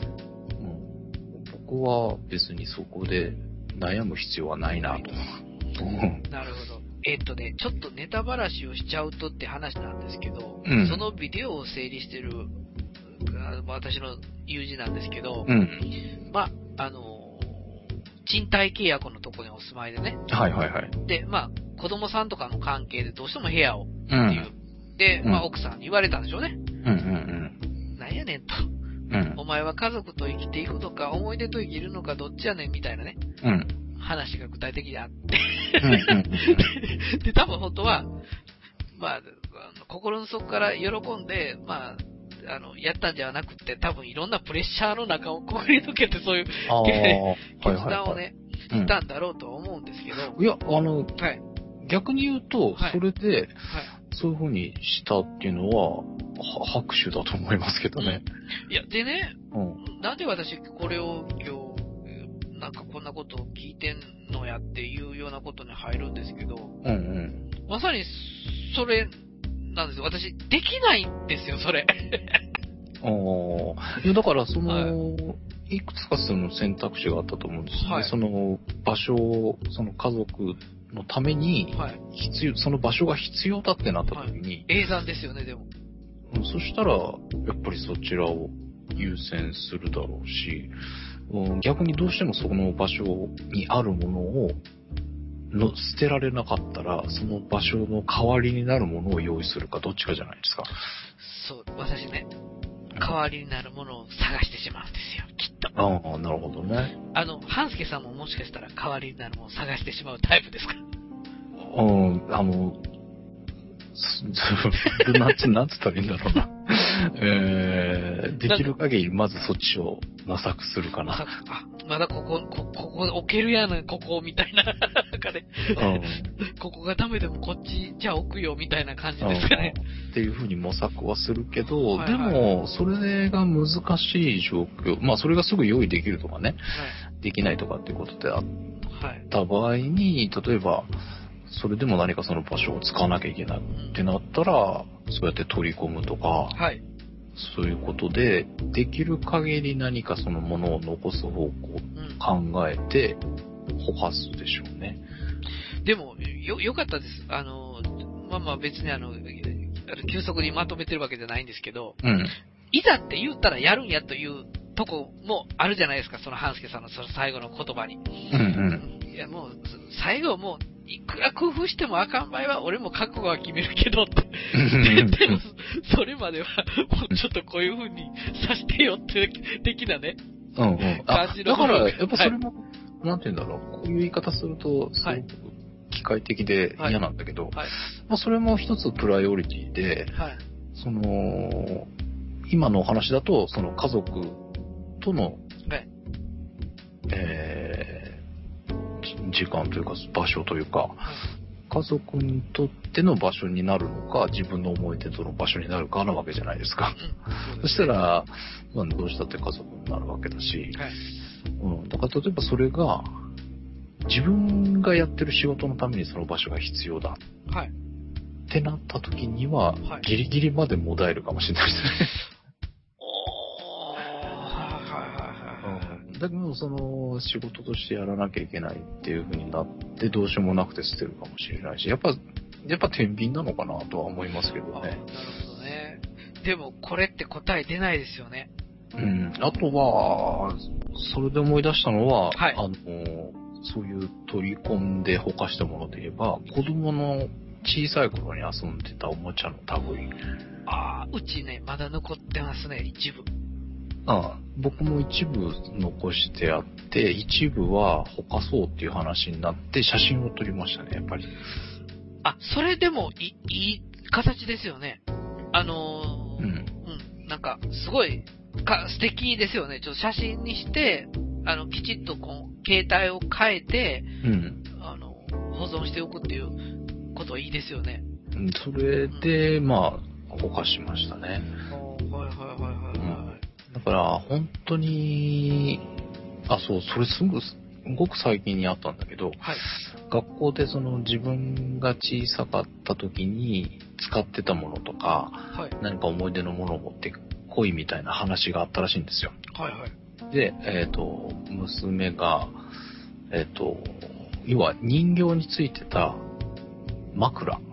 僕は別にそこで悩む必要はないなと。 なるほど。ちょっとネタばらしをしちゃうとって話なんですけど、そのビデオを整理してる私の友人なんですけど、賃貸契約のところにお住まいでね。で、子供さんとかの関係でどうしても部屋をっていう。で、奥さんに言われたんでしょうね。なんやねんと。お前は家族と生きていくのか、思い出と生きるのか、どっちやねんみたいなね。話が具体的であって。で、多分本当は、心の底から喜んで、やったんじゃなくて、多分いろんなプレッシャーの中をくぐり抜けて、そういう決断をね、したんだろうとは思うんですけど。 いや、逆に言うと、それで、そういう風にしたっていうのは、拍手だと思いますけどね。 いや、でね、なんで私これを今日、なんかこんなことを聞いてんのやっていうようなことに入るんですけど、まさにそれなんですよ。私、できないんですよ、それ。 いや、だからいくつかその選択肢があったと思うんですよね。その場所を、その家族のために、その場所が必要だってなった時に。 英断ですよね、でも。 そしたら、やっぱりそちらを優先するだろうし、逆にどうしてもその場所にあるものを捨てられなかったら、その場所の代わりになるものを用意するか、どっちかじゃないですか。 そう、私ね、代わりになるものを探してしまうんですよ、きっと。 なるほどね。 半助さんももしかしたら代わりになるものを探してしまうタイプですか？ なんつったらいいんだろうな。できる限りまずそっちを模索するかな。 まだここ置けるやん、ここ、みたいな。なんかね、ここがダメでもこっちじゃあ置くよ、みたいな感じですかね。 っていう風に模索はするけど、でも、それが難しい状況、それがすぐ用意できるとかね、できないとかっていうことであった場合に、例えば、それでも何かその場所を使わなきゃいけないってなったら、そうやって取り込むとか、そういうことで、できる限り何かそのものを残す方向を考えて、ほかすでしょうね。 でも、よかったです。別に急速にまとめてるわけじゃないんですけど、いざって言ったらやるんやというとこもあるじゃないですか、その半助さんのその最後の言葉に。いや、もう、最後もう、いくら工夫してもあかん場合は、俺も覚悟は決めるけどって。でも、それまでは、もうちょっとこういう風にさしてよって、的なね。感じの。 だから、やっぱそれも、なんて言うんだろう。こういう言い方すると、すごく機械的で嫌なんだけど、はいはい、まあそれも一つプライオリティで、はい、今のお話だと、その家族との、はい、時間というか場所というか、はい、家族にとっての場所になるのか、自分の思い出との場所になるかなわけじゃないですか。そしたら、まあ、どうしたって家族になるわけだし、はい、だから例えばそれが、自分がやってる仕事のためにその場所が必要だ。はい、ってなった時には、はい、ギリギリまでもだえるかもしれないですね。だけど、仕事としてやらなきゃいけないっていう風になって、どうしようもなくて捨てるかもしれないし、やっぱ天秤なのかなとは思いますけどね。なるほどね。でも、これって答え出ないですよね。 うん。あとは、それで思い出したのは、はい、そういう取り込んでほかしたもので言えば、子供の小さい頃に遊んでたおもちゃの類。 ああ、うちね、まだ残ってますね、一部。 ああ、僕も一部残してあって、一部はほかそうっていう話になって写真を撮りましたね、やっぱり。 あ、それでもいい形ですよね。なんか、すごい、素敵ですよね。ちょっと写真にして、きちっと携帯を変えて、保存しておくっていうことはいいですよね。 それで、まあ、ほかしましたね。 はいはいはいはい。 だから、本当に、そう、それすごく最近にあったんだけど、はい、学校で自分が小さかった時に使ってたものとか、はい、何か思い出のものを持ってこいみたいな話があったらしいんですよ。はいはい。で、娘が、要は人形についてた枕。はい。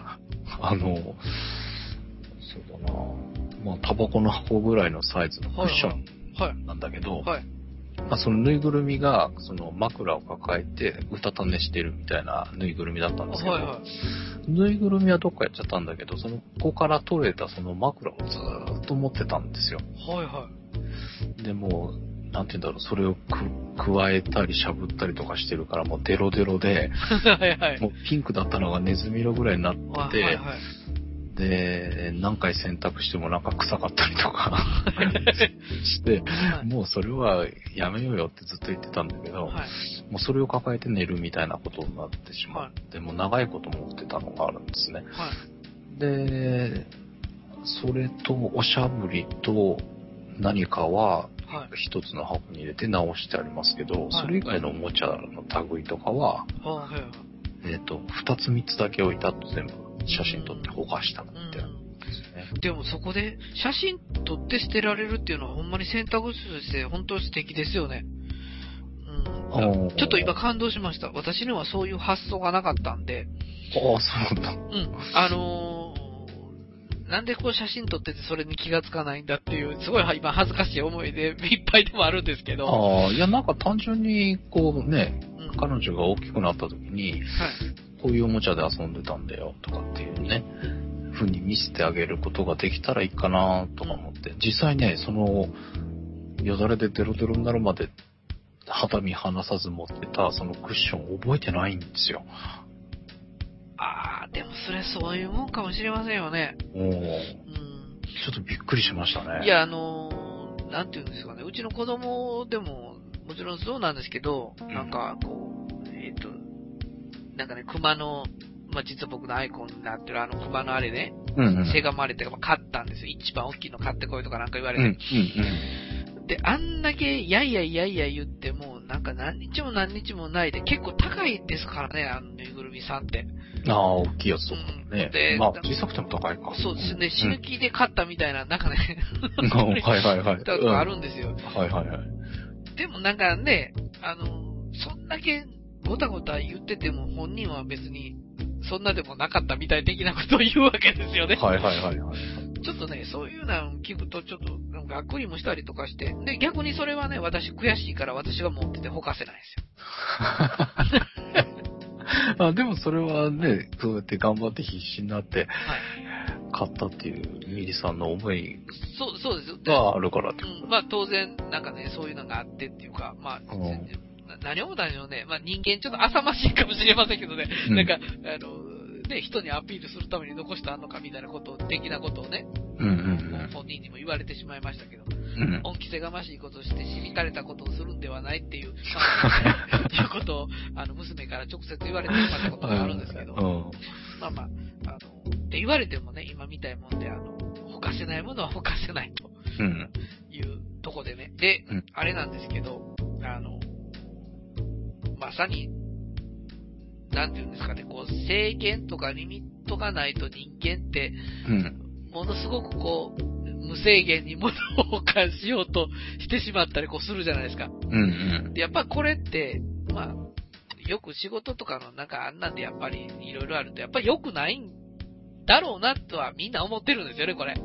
そうだな、まあ、タバコの箱ぐらいのサイズのクッションなんだけど、はいはいはい、まあ、そのぬいぐるみがその枕を抱えてうたた寝してるみたいなぬいぐるみだったんですけど、はいはい、ぬいぐるみはどっかやっちゃったんだけど、その子から取れたその枕をずーっと持ってたんですよ。はいはい。でもなんて言うんだろう、それを加えたりしゃぶったりとかしてるからもうデロデロで、はいはい、もうピンクだったのがネズミ色ぐらいになってて、はいはい、で、何回洗濯してもなんか臭かったりとかして、はい、もうそれはやめようよってずっと言ってたんだけど、はい、もうそれを抱えて寝るみたいなことになってしまって、はい、もう長いこと持ってたのがあるんですね。はい、で、それとおしゃぶりと何かは一つの箱に入れて直してありますけど、はい、それ以外のおもちゃの類とかは、はい、二つ三つだけ置いたと全部写真撮って保管したみたいなですね。 でもそこで写真撮って捨てられるっていうのはほんまに選択肢として本当に素敵ですよね。ちょっと今感動しました。私にはそういう発想がなかったんで。 ああ、そうなんだ。 なんでこう写真撮っててそれに気がつかないんだっていう、すごい今恥ずかしい思いでいっぱいでもあるんですけど。 いやなんか単純にこうね、彼女が大きくなった時に、はい、こういうおもちゃで遊んでたんだよとかっていうね、風に見せてあげることができたらいいかなとか思って、実際ね、よだれでデロデロになるまで肌身離さず持ってたそのクッションを覚えてないんですよ。 でもそれそういうもんかもしれませんよね。 ちょっとびっくりしましたね。 いや、なんていうんですかね、うちの子供でも、もちろんそうなんですけど、なんか、こう、なんかね、熊の、まあ、実は僕のアイコンになってる熊のあれね、セガマレっていうか、買ったんですよ。一番大きいの買ってこいとかなんか言われて。で、あんだけ、やいや言っても、なんか何日もないで、結構高いですからね、ぬいぐるみさんって。 大きいやつとかね。で、まあ、小さくても高いか。 そうですね、死ぬ気で買ったみたいな、なんかね、 はいはいはい。 とかあるんですよ。 はいはいはい。 でもなんかね、そんだけごたごた言ってても、本人は別に、そんなでもなかったみたい的なことを言うわけですよね。 はいはいはいはい。 ちょっとね、そういうのを聞くと、ちょっと、がっくりもしたりとかして、で、逆にそれはね、私悔しいから私が持っててほかせないんですよ。 でもそれはね、そうやって頑張って必死になって、買ったっていうミリさんの思いそうですがあるからってこと、 まあ当然、なんかね、そういうのがあってっていうか、まあ、 何を思ったんでしょうね。まあ、人間ちょっと浅ましいかもしれませんけどね。なんか、ね、人にアピールするために残してあんのかみたいなこと、的なことをね、本人にも言われてしまいましたけど、恩着せがましいことをしてしみたれたことをするんではないっていう、いうことを、娘から直接言われてしまったことがあるんですけど、まあまあ、って言われてもね、今みたいもんで、ほかせないものはほかせないというとこでね。で、あれなんですけど、まさに、なんていうんですかね、こう、制限とかリミットがないと人間って、ものすごくこう、無制限に物を保管しようとしてしまったりこうするじゃないですか。でやっぱこれって、まあ、よく仕事とかのなんかあんなんでやっぱりいろいろあると、やっぱり良くないんだろうなとはみんな思ってるんですよね、これ。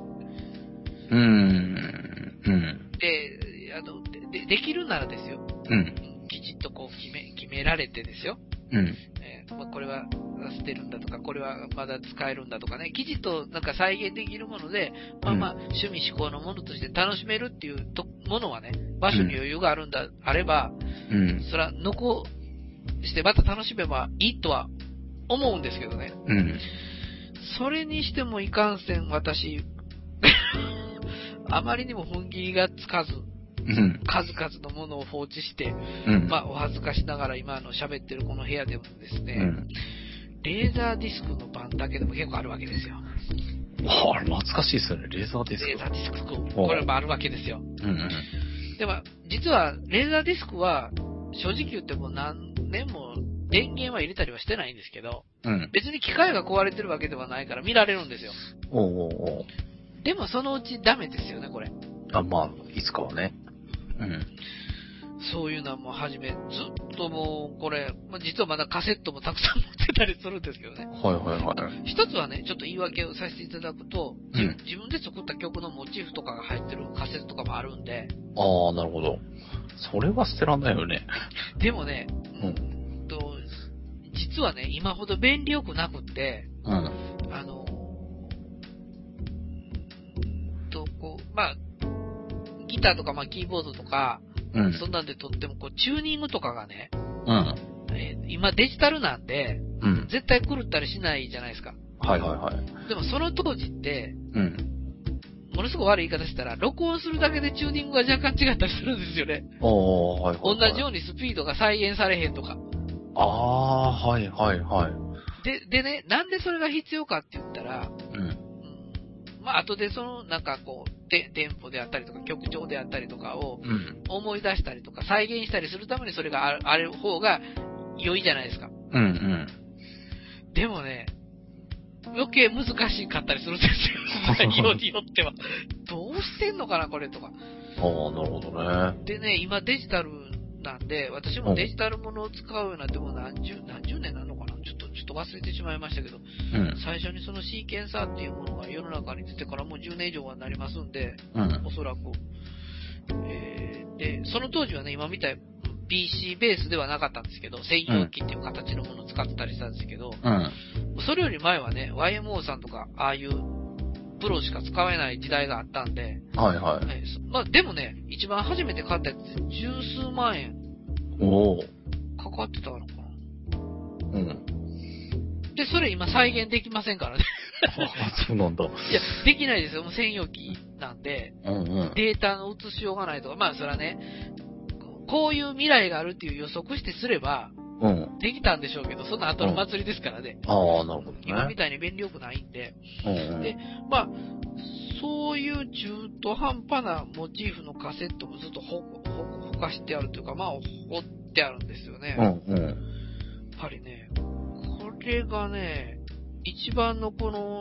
で、できるならですよ。きちっとこう決められてですよ。まあ、これは捨てるんだとか、これはまだ使えるんだとかね、きちっとなんか再現できるもので、まあまあ、趣味思考のものとして楽しめるっていうものはね、場所に余裕があるんだ、あれば、それは残してまた楽しめばいいとは思うんですけどね。それにしてもいかんせん、私、あまりにも踏ん切りがつかず、数々のものを放置して、まあ、お恥ずかしながら今喋ってるこの部屋でもですね、レーザーディスクの版だけでも結構あるわけですよ。 懐かしいですよね、レーザーディスク。 レーザーディスク、これもあるわけですよ。でも、実は、レーザーディスクは、正直言っても何年も電源は入れたりはしてないんですけど、別に機械が壊れてるわけではないから見られるんですよ。でもそのうちダメですよね、これ。 まあ、いつかはね。 そういうのはもう初め、ずっともう、これ、実はまだカセットもたくさん持ってたりするんですけどね。一つはね、ちょっと言い訳をさせていただくと、自分で作った曲のモチーフとかが入ってるカセットとかもあるんで。 なるほど。それは捨てらんないよね。 でもね、実はね、今ほど便利よくなくって、まあ、ギターとか、まあ、キーボードとか、そんなんで撮っても、こう、チューニングとかがね、今デジタルなんで、絶対狂ったりしないじゃないですか。でもその当時って、ものすごく悪い言い方したら、録音するだけでチューニングが若干違ったりするんですよね。同じようにスピードが再現されへんとか。でね、なんでそれが必要かって言ったら、まあ、後でなんかこう、テンポであったりとか、曲調であったりとかを、思い出したりとか、再現したりするためにそれがある方が良いじゃないですか。でもね、余計難しかったりするんですよ。内容によっては。どうしてんのかな、これとか。 なるほどね。 でね、今デジタルなんで、私もデジタルものを使うようになっても何十年なのかな、ちょっと忘れてしまいましたけど、最初にそのシーケンサーっていうものが世の中に出てからもう10年以上はなりますんで、おそらく。で、その当時はね、今みたい PC ベースではなかったんですけど、専用機っていう形のものを使ってたりしたんですけど、それより前はね、YMO さんとか、ああいうプロしか使えない時代があったんで、まあでもね、一番初めて買ったやつ十数万円かかってたのかな。で、それ今再現できませんからね。 そうなんだ。いや、できないですよ。もう専用機なんで、データの移しようがないとか、まあそれはね、こういう未来があるっていう予測してすれば、できたんでしょうけど、その後の祭りですからね。 なるほどね。 今みたいに便利よくないんで。で、まあ、そういう中途半端なモチーフのカセットもずっとほかしてあるというか、まあ、掘ってあるんですよね。やっぱりね、これがね、一番のこの、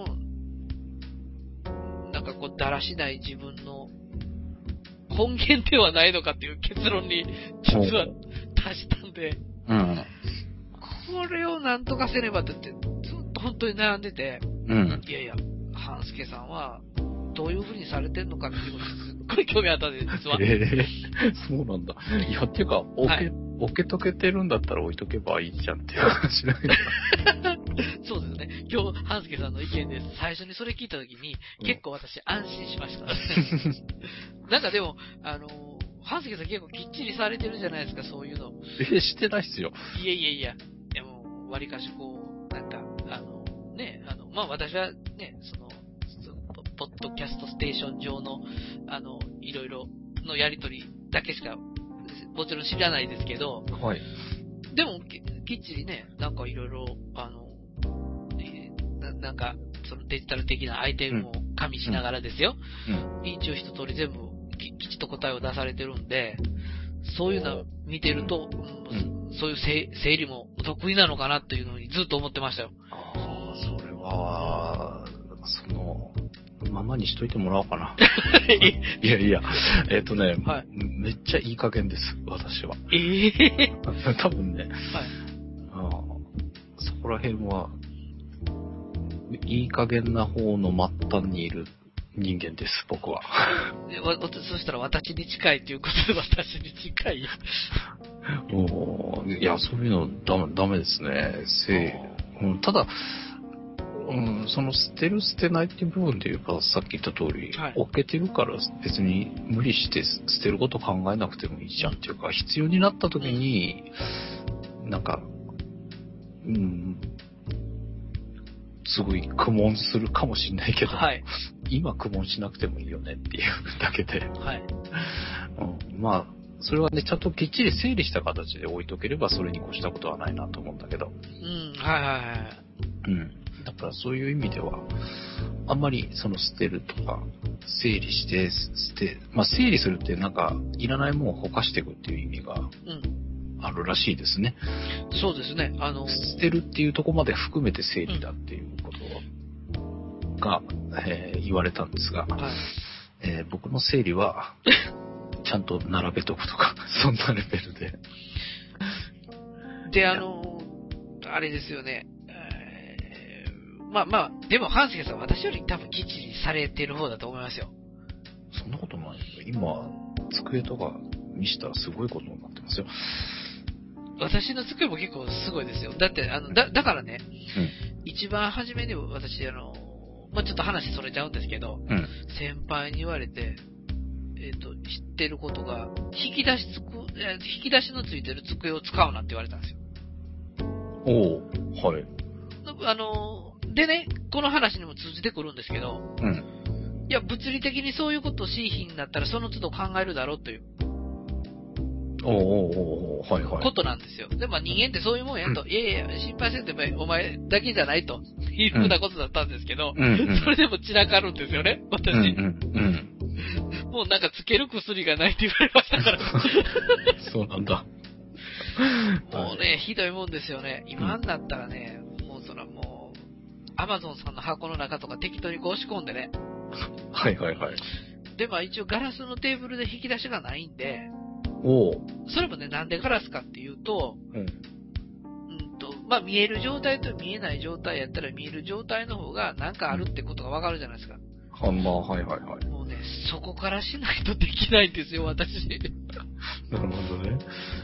なんかこう、だらしない自分の根源ではないのかっていう結論に、実は達したんで、これをなんとかせねばって言って、ずっと本当に悩んでて、いやいや、半助さんは、どういう風にされてんのかっていうことにすっごい興味あったんです、実は。 そうなんだ。いや、っていうか、置けとけてるんだったら置いとけばいいじゃんっていう話だけど。 そうですね。今日、半助さんの意見です。最初にそれ聞いたときに、結構私安心しました。なんかでも、 半助さん結構きっちりされてるじゃないですか、そういうの。 してないっすよ。 いや。でも、割かしこう、なんか、まあ私はね、ポッドキャストステーション上の、いろいろのやりとりだけしか、もちろん知らないですけど、 はい。 でも、きっちりね、なんかいろいろ、なんか、そのデジタル的なアイテムを加味しながらですよ。一応一通り全部きちっと答えを出されてるんで、そういうのを見てると、そういう整理も得意なのかなっていうのにずっと思ってましたよ。 それは、ままにしといてもらおうかな。いや、はい、めっちゃいい加減です、私は。多分ね、はい、そこら辺は、いい加減な方の末端にいる人間です、僕は。 そしたら私に近いということで私に近い。 いや、そういうのダメですね。ただ、その捨てる捨てないっていう部分で言えば、さっき言った通り、置けてるから別に無理して捨てること考えなくてもいいじゃんっていうか、必要になった時に、なんか、すごい苦悶するかもしれないけど、はい、今苦悶しなくてもいいよねっていうだけで、はい、まあ、それはね、ちゃんときっちり整理した形で置いとければそれに越したことはないなと思うんだけど。だからそういう意味では、あんまり捨てるとか、整理してまあ整理するってなんか、いらないものをほかしていくっていう意味が、あるらしいですね。 そうですね。 捨てるっていうところまで含めて整理だっていうことが、言われたんですが、僕の整理は、ちゃんと並べとくとか、そんなレベルで。 で、あれですよね。まあ、でも、半助さん、私より多分きっちりされてる方だと思いますよ。 そんなことないよ。今、机とか見したらすごいことになってますよ。 私の机も結構すごいですよ。だって、だからね、一番初めに私、まあ、ちょっと話それちゃうんですけど、先輩に言われて、知ってることが、引き出しのついてる机を使うなって言われたんですよ。 はい。 でね、この話にも通じてくるんですけど、いや、物理的にそういうことをしいひんだったら、その都度考えるだろうという。ことなんですよ。でも人間ってそういうもんやと、いや、心配せんとお前だけじゃないというふうなことだったんですけど、それでも散らかるんですよね、私。もうなんかつける薬がないって言われましたから。 そうなんだ。 もうね、ひどいもんですよね。今になったらね、もうアマゾンさんの箱の中とか適当に押し込んでね。で、まあ一応ガラスのテーブルで引き出しがないんで、それもね、なんでガラスかっていうと、まあ見える状態と見えない状態やったら見える状態の方がなんかあるってことがわかるじゃないですか。もうね、そこからしないとできないんですよ、私。 なるほどね。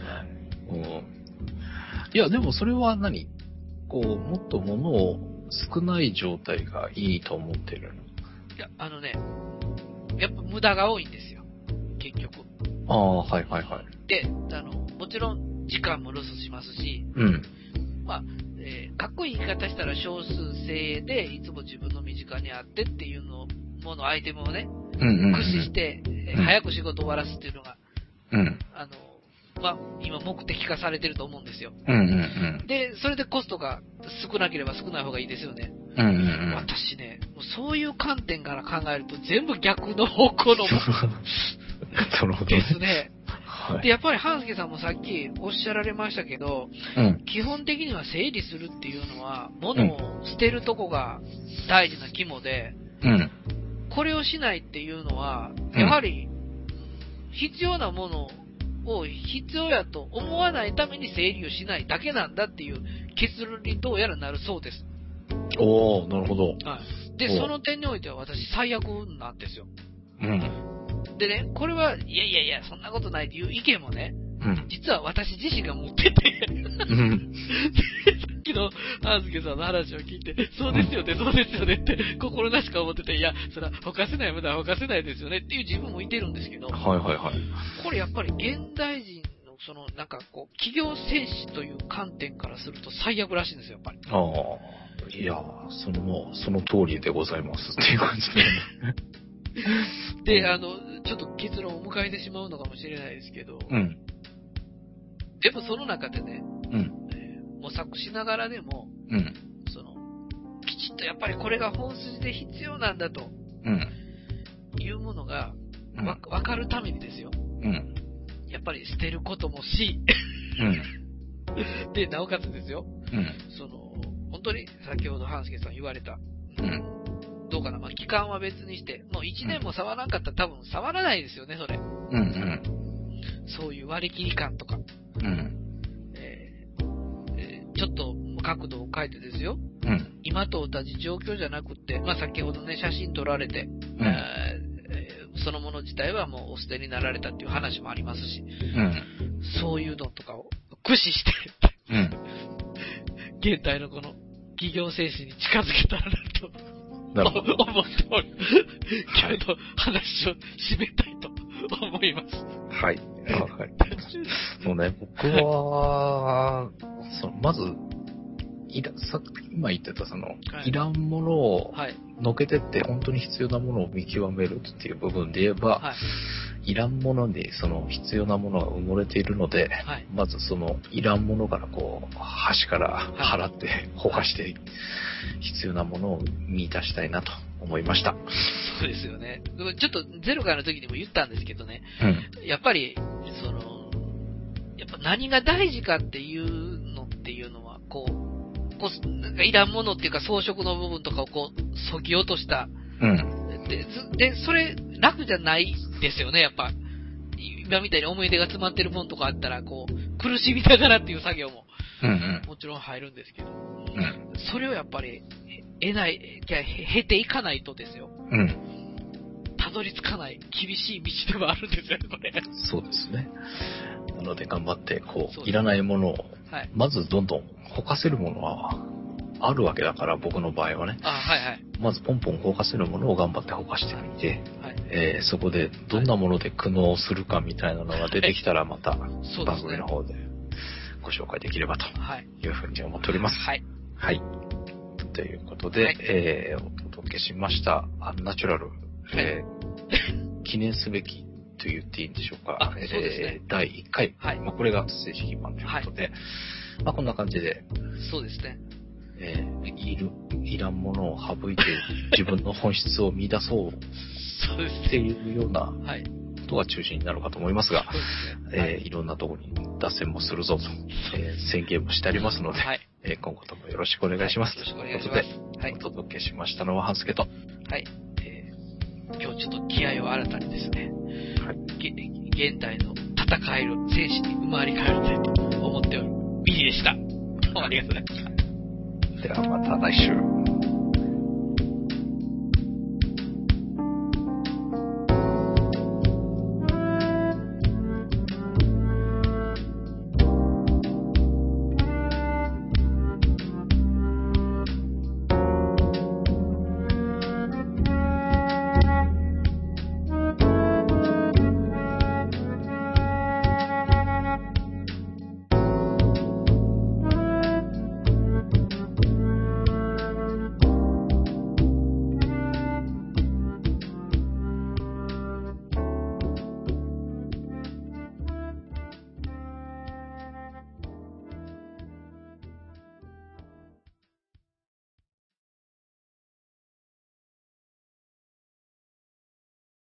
いや、でもそれはもっと物を少ない状態がいいと思ってるの？ いや、やっぱ無駄が多いんですよ、結局。で、もちろん時間もロスしますし、まあ、かっこいい言い方したら少数制でいつも自分の身近にあってっていうアイテムをね、駆使して、早く仕事終わらすっていうのが、まあ、今目的化されてると思うんですよ。で、それでコストが少なければ少ない方がいいですよね。私ね、そういう観点から考えると全部逆の方向のですね。で、やっぱり半助さんもさっきおっしゃられましたけど、基本的には整理するっていうのは、物を捨てるとこが大事な肝で、これをしないっていうのは、やはり必要なものを必要やと思わないために整理をしないだけなんだっていう結論にどうやらなるそうです。 なるほど。 で、その点においては私最悪なんですよ。でね、これは、いや、そんなことないっていう意見もね、実は私自身が持ってて、さっきのハンスケさんの話を聞いて、そうですよね、そうですよねって、心なしか思ってて、いや、それは、ほかせない無駄はほかせないですよねっていう自分もいてるんですけど、 はいはいはい。 これやっぱり現代人の、なんかこう、企業戦士という観点からすると最悪らしいんですよ、やっぱり。 ああ。いや、その通りでございますっていう感じで。で、ちょっと結論を迎えてしまうのかもしれないですけど、 うん。 でもその中でね、 うん。 模索しながらでも、 うん。 きちっとやっぱりこれが本筋で必要なんだと、 うん。 いうものが、わかるためにですよ。 うん。 やっぱり捨てることもし、 うん。 で、なおかつですよ。 うん。 本当に先ほど半助さん言われた。 うん。 どうかな、まあ、期間は別にして、もう1年も触らんかったら多分触らないですよね、それ。 うんうん。 そういう割り切り感とか。 うん。 ちょっと角度を変えてですよ。 うん。 今と同じ状況じゃなくって、まあ、先ほどね、写真撮られて、そのもの自体はもうお捨てになられたっていう話もありますし、 うん。 そういうのとかを駆使して、 うん。 現代のこの企業精神に近づけたらなと。 なるほど。 思っており、今日の話を締めたいと思います。 はい。わかりました。もうね、僕は、まず、今言ってたいらんものを、のけてって本当に必要なものを見極めるっていう部分で言えば、いらんものに必要なものが埋もれているので、まずいらんものから端から払って、ほかして、必要なものを見出したいなと思いました。 そうですよね。ちょっとゼロからの時にも言ったんですけどね、やっぱり、やっぱ何が大事かっていうのは、なんかいらんものっていうか装飾の部分とかを削ぎ落とした。で、それ、楽じゃないですよね、やっぱ。今みたいに思い出が詰まってるもんとかあったら、苦しみながらっていう作業も、もちろん入るんですけど、それをやっぱり、経ていかないとですよ。たどり着かない厳しい道ではあるんですよね、これ。 そうですね。なので頑張って、いらないものを、まずどんどんほかせるものはあるわけだから、僕の場合はね。まずポンポンほかせるものを頑張ってほかしてみて、そこでどんなもので苦悩するかみたいなのが出てきたら、また番組の方でご紹介できればというふうに思っております。はい。ということで、お届けしましたアンナチュラル、記念すべきと言っていいんでしょうか。そうですね。第1回。これが正式版ということで、こんな感じで。 そうですね。 いらんものを省いて自分の本質を見出そうっていうようなことが中心になるかと思いますが、いろんなところに脱線もするぞと、宣言もしてありますので、今後ともよろしくお願いします。よろしくお願いします。お届けしましたのはハンスケと。 今日ちょっと気合を新たにですね、現代の戦える戦士に生まれ変えると思っておるミリでした。どうもありがとうございました。 ではまた来週。